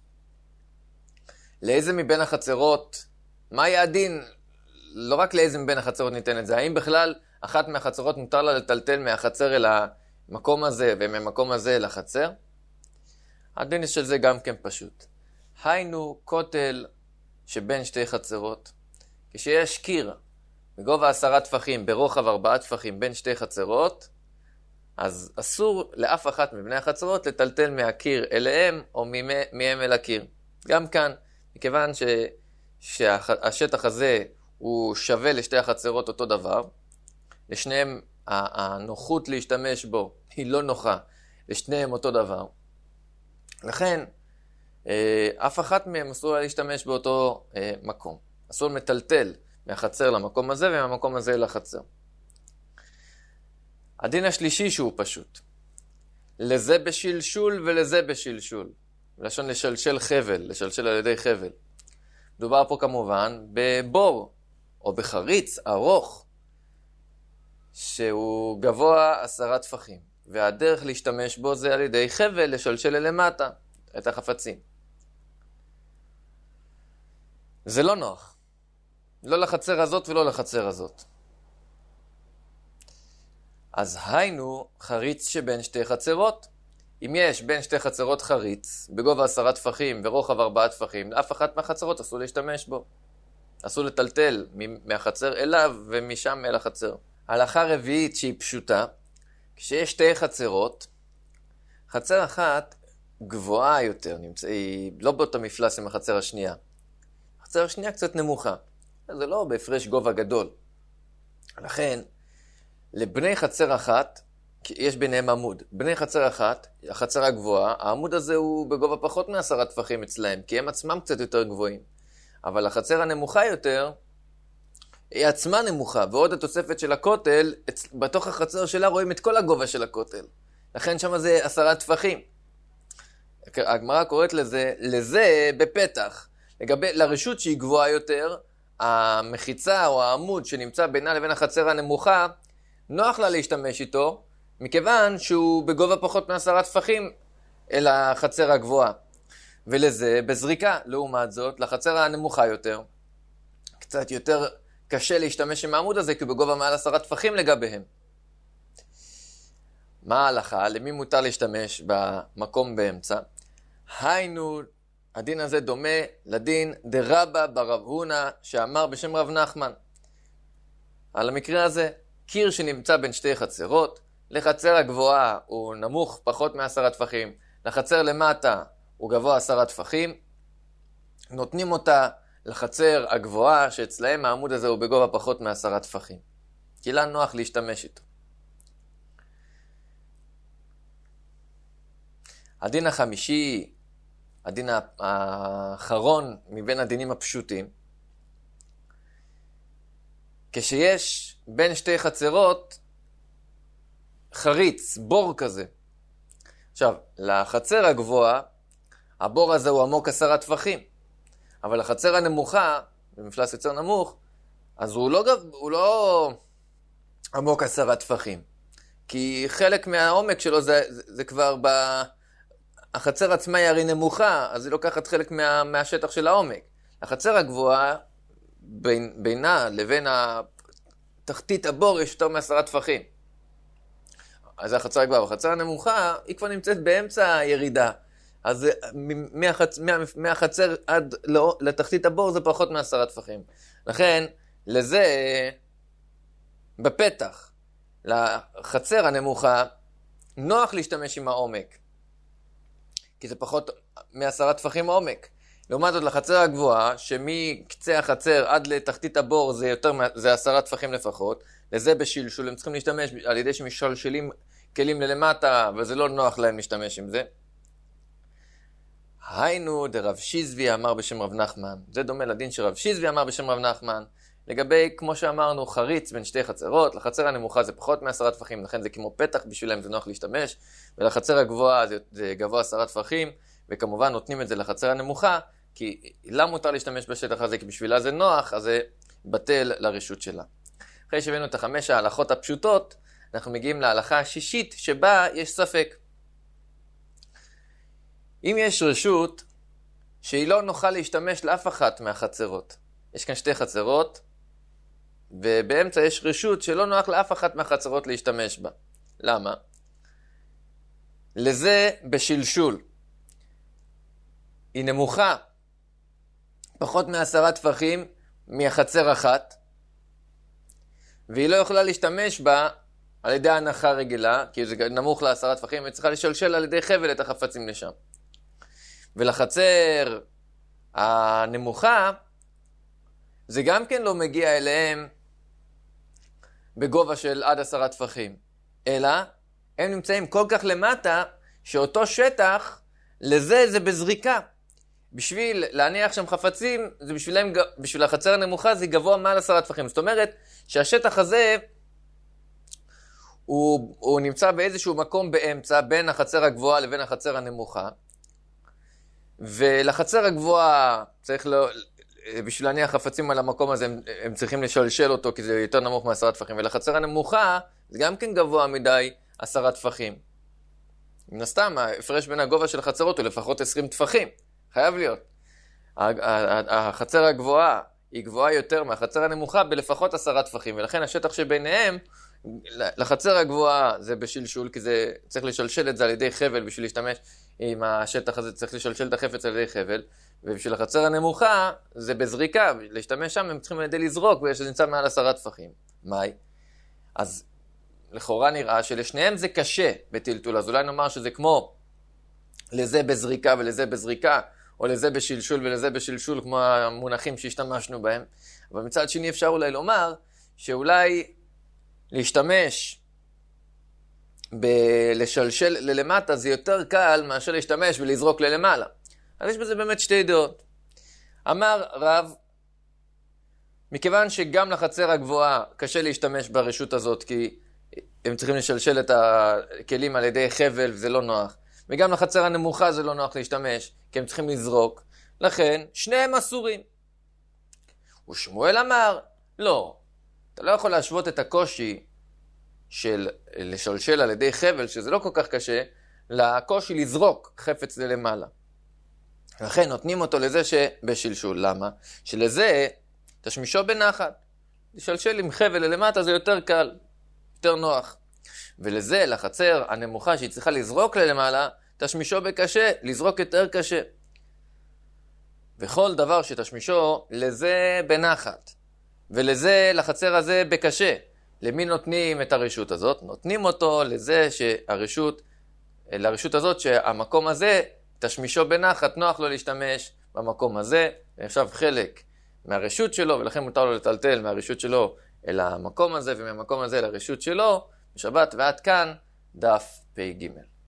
לאיזה מבין החצרות, מה יהיה הדין? לא רק לאיזה מבין החצרות ניתן את זה, האם בכלל אחת מהחצרות מותר לה לטלטל מהחצר אל המקום הזה ומהמקום הזה אל החצר? הדין של זה גם כן פשוט. היינו כותל שבין שתי חצרות, כשיש קיר בגובה 10 טפחים, ברוחב 4 טפחים בין שתי חצרות, אז אסור לאף אחת מבני החצרות לטלטל מהקיר אליהם או מהם אל הקיר. גם כאן, מכיוון שהשטח הזה הוא שווה לשתי החצרות אותו דבר, לשניהם הנוחות להשתמש בו היא לא נוחה, לשניהם אותו דבר. לכן, אף אחת מהם אסור להשתמש באותו מקום. אסור מטלטל מהחצר למקום הזה ומהמקום הזה לחצר. הדין השלישי שהוא פשוט. לזה בשלשול ולזה בשלשול. לשון לשלשל חבל, לשלשל על ידי חבל. מדובר פה כמובן בבור או בחריץ ארוך שהוא גבוה 10 טפחים. והדרך להשתמש בו זה על ידי חבל לשלשל למטה את החפצים. זה לא נוח. לא לחצר הזאת ולא לחצר הזאת. אז היינו חריץ שבין שתי חצרות. אם יש בין שתי חצרות חריץ, בגובה 10 טפחים ורוחב 4 טפחים, לאף אחת מהחצרות אסור להשתמש בו. אסור לטלטל מהחצר אליו ומשם אל החצר. הלכה רביעית שהיא פשוטה, כשיש שתי חצרות, חצר אחת גבוהה יותר, היא לא באותו מפלס עם החצר השנייה. החצר השנייה קצת נמוכה. זה לא בהפרש גובה גדול. לכן, לבני חצר אחת, יש ביניהם עמוד. בני חצר אחת, החצר הגבוהה, העמוד הזה הוא בגובה פחות מ10 טפחים אצלהם, כי הם עצמם קצת יותר גבוהים. אבל החצר הנמוכה יותר, היא עצמה נמוכה, ועוד התוספת של הכותל, בתוך החצר שלה רואים את כל הגובה של הכותל. לכן שם זה 10 טפחים. הגמרא קוראת לזה בפתח. לרשות שהיא גבוהה יותר, המחיצה או העמוד שנמצא בינה לבין החצר הנמוכה, נוח לה להשתמש איתו, מכיוון שהוא בגובה פחות מ10 טפחים אל החצר הגבוהה. ולזה בזריקה, לעומת זאת, לחצר הנמוכה יותר, קצת יותר קשה להשתמש עם העמוד הזה, כי הוא בגובה מעל 10 טפחים לגביהם. מה ההלכה? למי מותר להשתמש במקום באמצע? היינו, הדין הזה דומה לדין דרבא ברב הונא שאמר בשם רב נחמן. על המקרה הזה, קיר שנמצא בין שתי חצרות, לחצר הגבוהה הוא נמוך פחות מ10 טפחים, לחצר למטה הוא גבוה 10 טפחים, נותנים אותה לחצר הגבוהה שאצלהם העמוד הזה הוא בגובה פחות מ10 טפחים. כי לה נוח להשתמש איתו. הדין החמישי, הדין האחרון מבין הדינים הפשוטים, כשיש בין שתי חצרות חריץ, בור כזה. עכשיו, לחצר הגבוהה, הבור הזה הוא עמוק 10 טפחים, אבל לחצר הנמוכה, במפלס יותר נמוך, אז הוא לא עמוק 10 טפחים, כי חלק מהעומק שלו זה כבר החצר עצמה היא הרי נמוכה, אז היא לוקחת חלק מהשטח של העומק. החצר הגבוהה, בינה לבין תחתית הבור יש יותר מ10 טפחים. אז זה החצר הגבוהה. החצר הנמוכה היא כבר נמצאת באמצע הירידה. אז מהחצר עד לתחתית הבור זה פחות מ10 טפחים. לכן, לזה בפתח, לחצר הנמוכה, נוח להשתמש עם העומק. כי זה פחות מ10 טפחים עומק. לעומת זאת לחצר הגבוהה, שמקצה החצר עד לתחתית הבור זה 10 טפחים לפחות, לזה בשלשול הם צריכים להשתמש על ידי שמשלשלים כלים ללמטה, וזה לא נוח להם להשתמש עם זה. היינו דרב שיזבי אמר בשם רב נחמן. זה דומה לדין שרב שיזבי אמר בשם רב נחמן. לגבי, כמו שאמרנו, חריץ בין שתי חצרות, לחצר הנמוכה זה פחות מ10 טפחים, לכן זה כמו פתח בשבילם, זה נוח להשתמש, ולחצר הגבוהה זה גבוה 10 טפחים, וכמובן נותנים את זה לחצר הנמוכה, כי למה מותר להשתמש בשטח הזה? כי בשבילה זה נוח, אז זה בטל לרשות שלה. אחרי שהבאנו את 5 ההלכות הפשוטות, אנחנו מגיעים להלכה השישית, שבה יש ספק. אם יש רשות שהיא לא נוחה להשתמש לאף אחת מהחצרות, יש כאן 2 חצרות, ובאמצע יש רשות שלא נוח לאף אחת מהחצרות להשתמש בה. למה? לזה בשלשול. היא נמוכה פחות מ10 טפחים מהחצר אחת, והיא לא יכולה להשתמש בה על ידי הנחה רגילה, כי זה נמוך ל10 טפחים, היא צריכה לשלשל על ידי חבל את החפצים לשם. ולחצר הנמוכה, זה גם כן לא מגיע אליהם בגובה של עד 10 טפחים, אלא הם נמצאים כל כך למטה שאותו שטח לזה זה בזריקה. בשביל להניח שם חפצים, זה בשביל החצר הנמוכה זה גבוה מעל 10 טפחים. זאת אומרת שהשטח הזה הוא נמצא באיזשהו מקום באמצע בין החצר הגבוהה לבין החצר הנמוכה. ולחצר הגבוהה צריך בשביל להניח חפצים על המקום הזה, הם צריכים לשלשל אותו, כי זה יותר נמוך מ10 טפחים. ולחצר הנמוכה, זה גם כן גבוה מדי 10 טפחים. מן הסתם, ההפרש בין הגובה של החצרות הוא לפחות 20 טפחים. חייב להיות. החצר הגבוהה היא גבוהה יותר מהחצר הנמוכה בלפחות 10 טפחים. ולכן השטח שביניהם, לחצר הגבוהה זה בשלשול, כי זה צריך לשלשל את זה על ידי חבל בשביל להשתמש עם השטח הזה, צריך לשלשל את החפץ על ידי חבל. ובשביל החצר הנמוכה, זה בזריקה, להשתמש שם, הם צריכים על ידי לזרוק, ושזה נמצא מעל 10 טפחים. מאי? אז לכאורה נראה שלשניהם זה קשה בטלטול, אז אולי נאמר שזה כמו לזה בזריקה ולזה בזריקה, או לזה בשלשול ולזה בשלשול, כמו המונחים שהשתמשנו בהם. אבל מצד שני אפשר אולי לומר שאולי להשתמש בלשלשל ללמטה זה יותר קל מאשר להשתמש ולזרוק ללמעלה. אז יש בזה באמת שתי דעות. אמר רב, מכיוון שגם לחצר הגבוהה קשה להשתמש ברשות הזאת, כי הם צריכים לשלשל את הכלים על ידי חבל וזה לא נוח, וגם לחצר הנמוכה זה לא נוח להשתמש, כי הם צריכים לזרוק, לכן שניהם אסורים. ושמואל אמר, לא, אתה לא יכול להשוות את הקושי של לשלשל על ידי חבל, שזה לא כל כך קשה, לקושי לזרוק חפץ ללמעלה. לכן נותנים אותו לזה שבשלשול. למה? שלזה תשמישו בנחת. לשלשל עם חבל ללמטה זה יותר קל, יותר נוח. ולזה, לחצר הנמוכה שהיא צריכה לזרוק ללמעלה, תשמישו בקשה, לזרוק יותר קשה. וכל דבר שתשמישו, לזה בנחת. ולזה, לחצר הזה בקשה. למי נותנים את הרשות הזאת? נותנים אותו לזה לרשות הזאת שהמקום הזה תשמישו בנחת, נוח לו להשתמש במקום הזה, ועכשיו חלק מהרשות שלו, ולכן מותר לו לטלטל מהרשות שלו אל המקום הזה, ומהמקום הזה לרשות שלו, בשבת. ועד כאן דף פ"ג.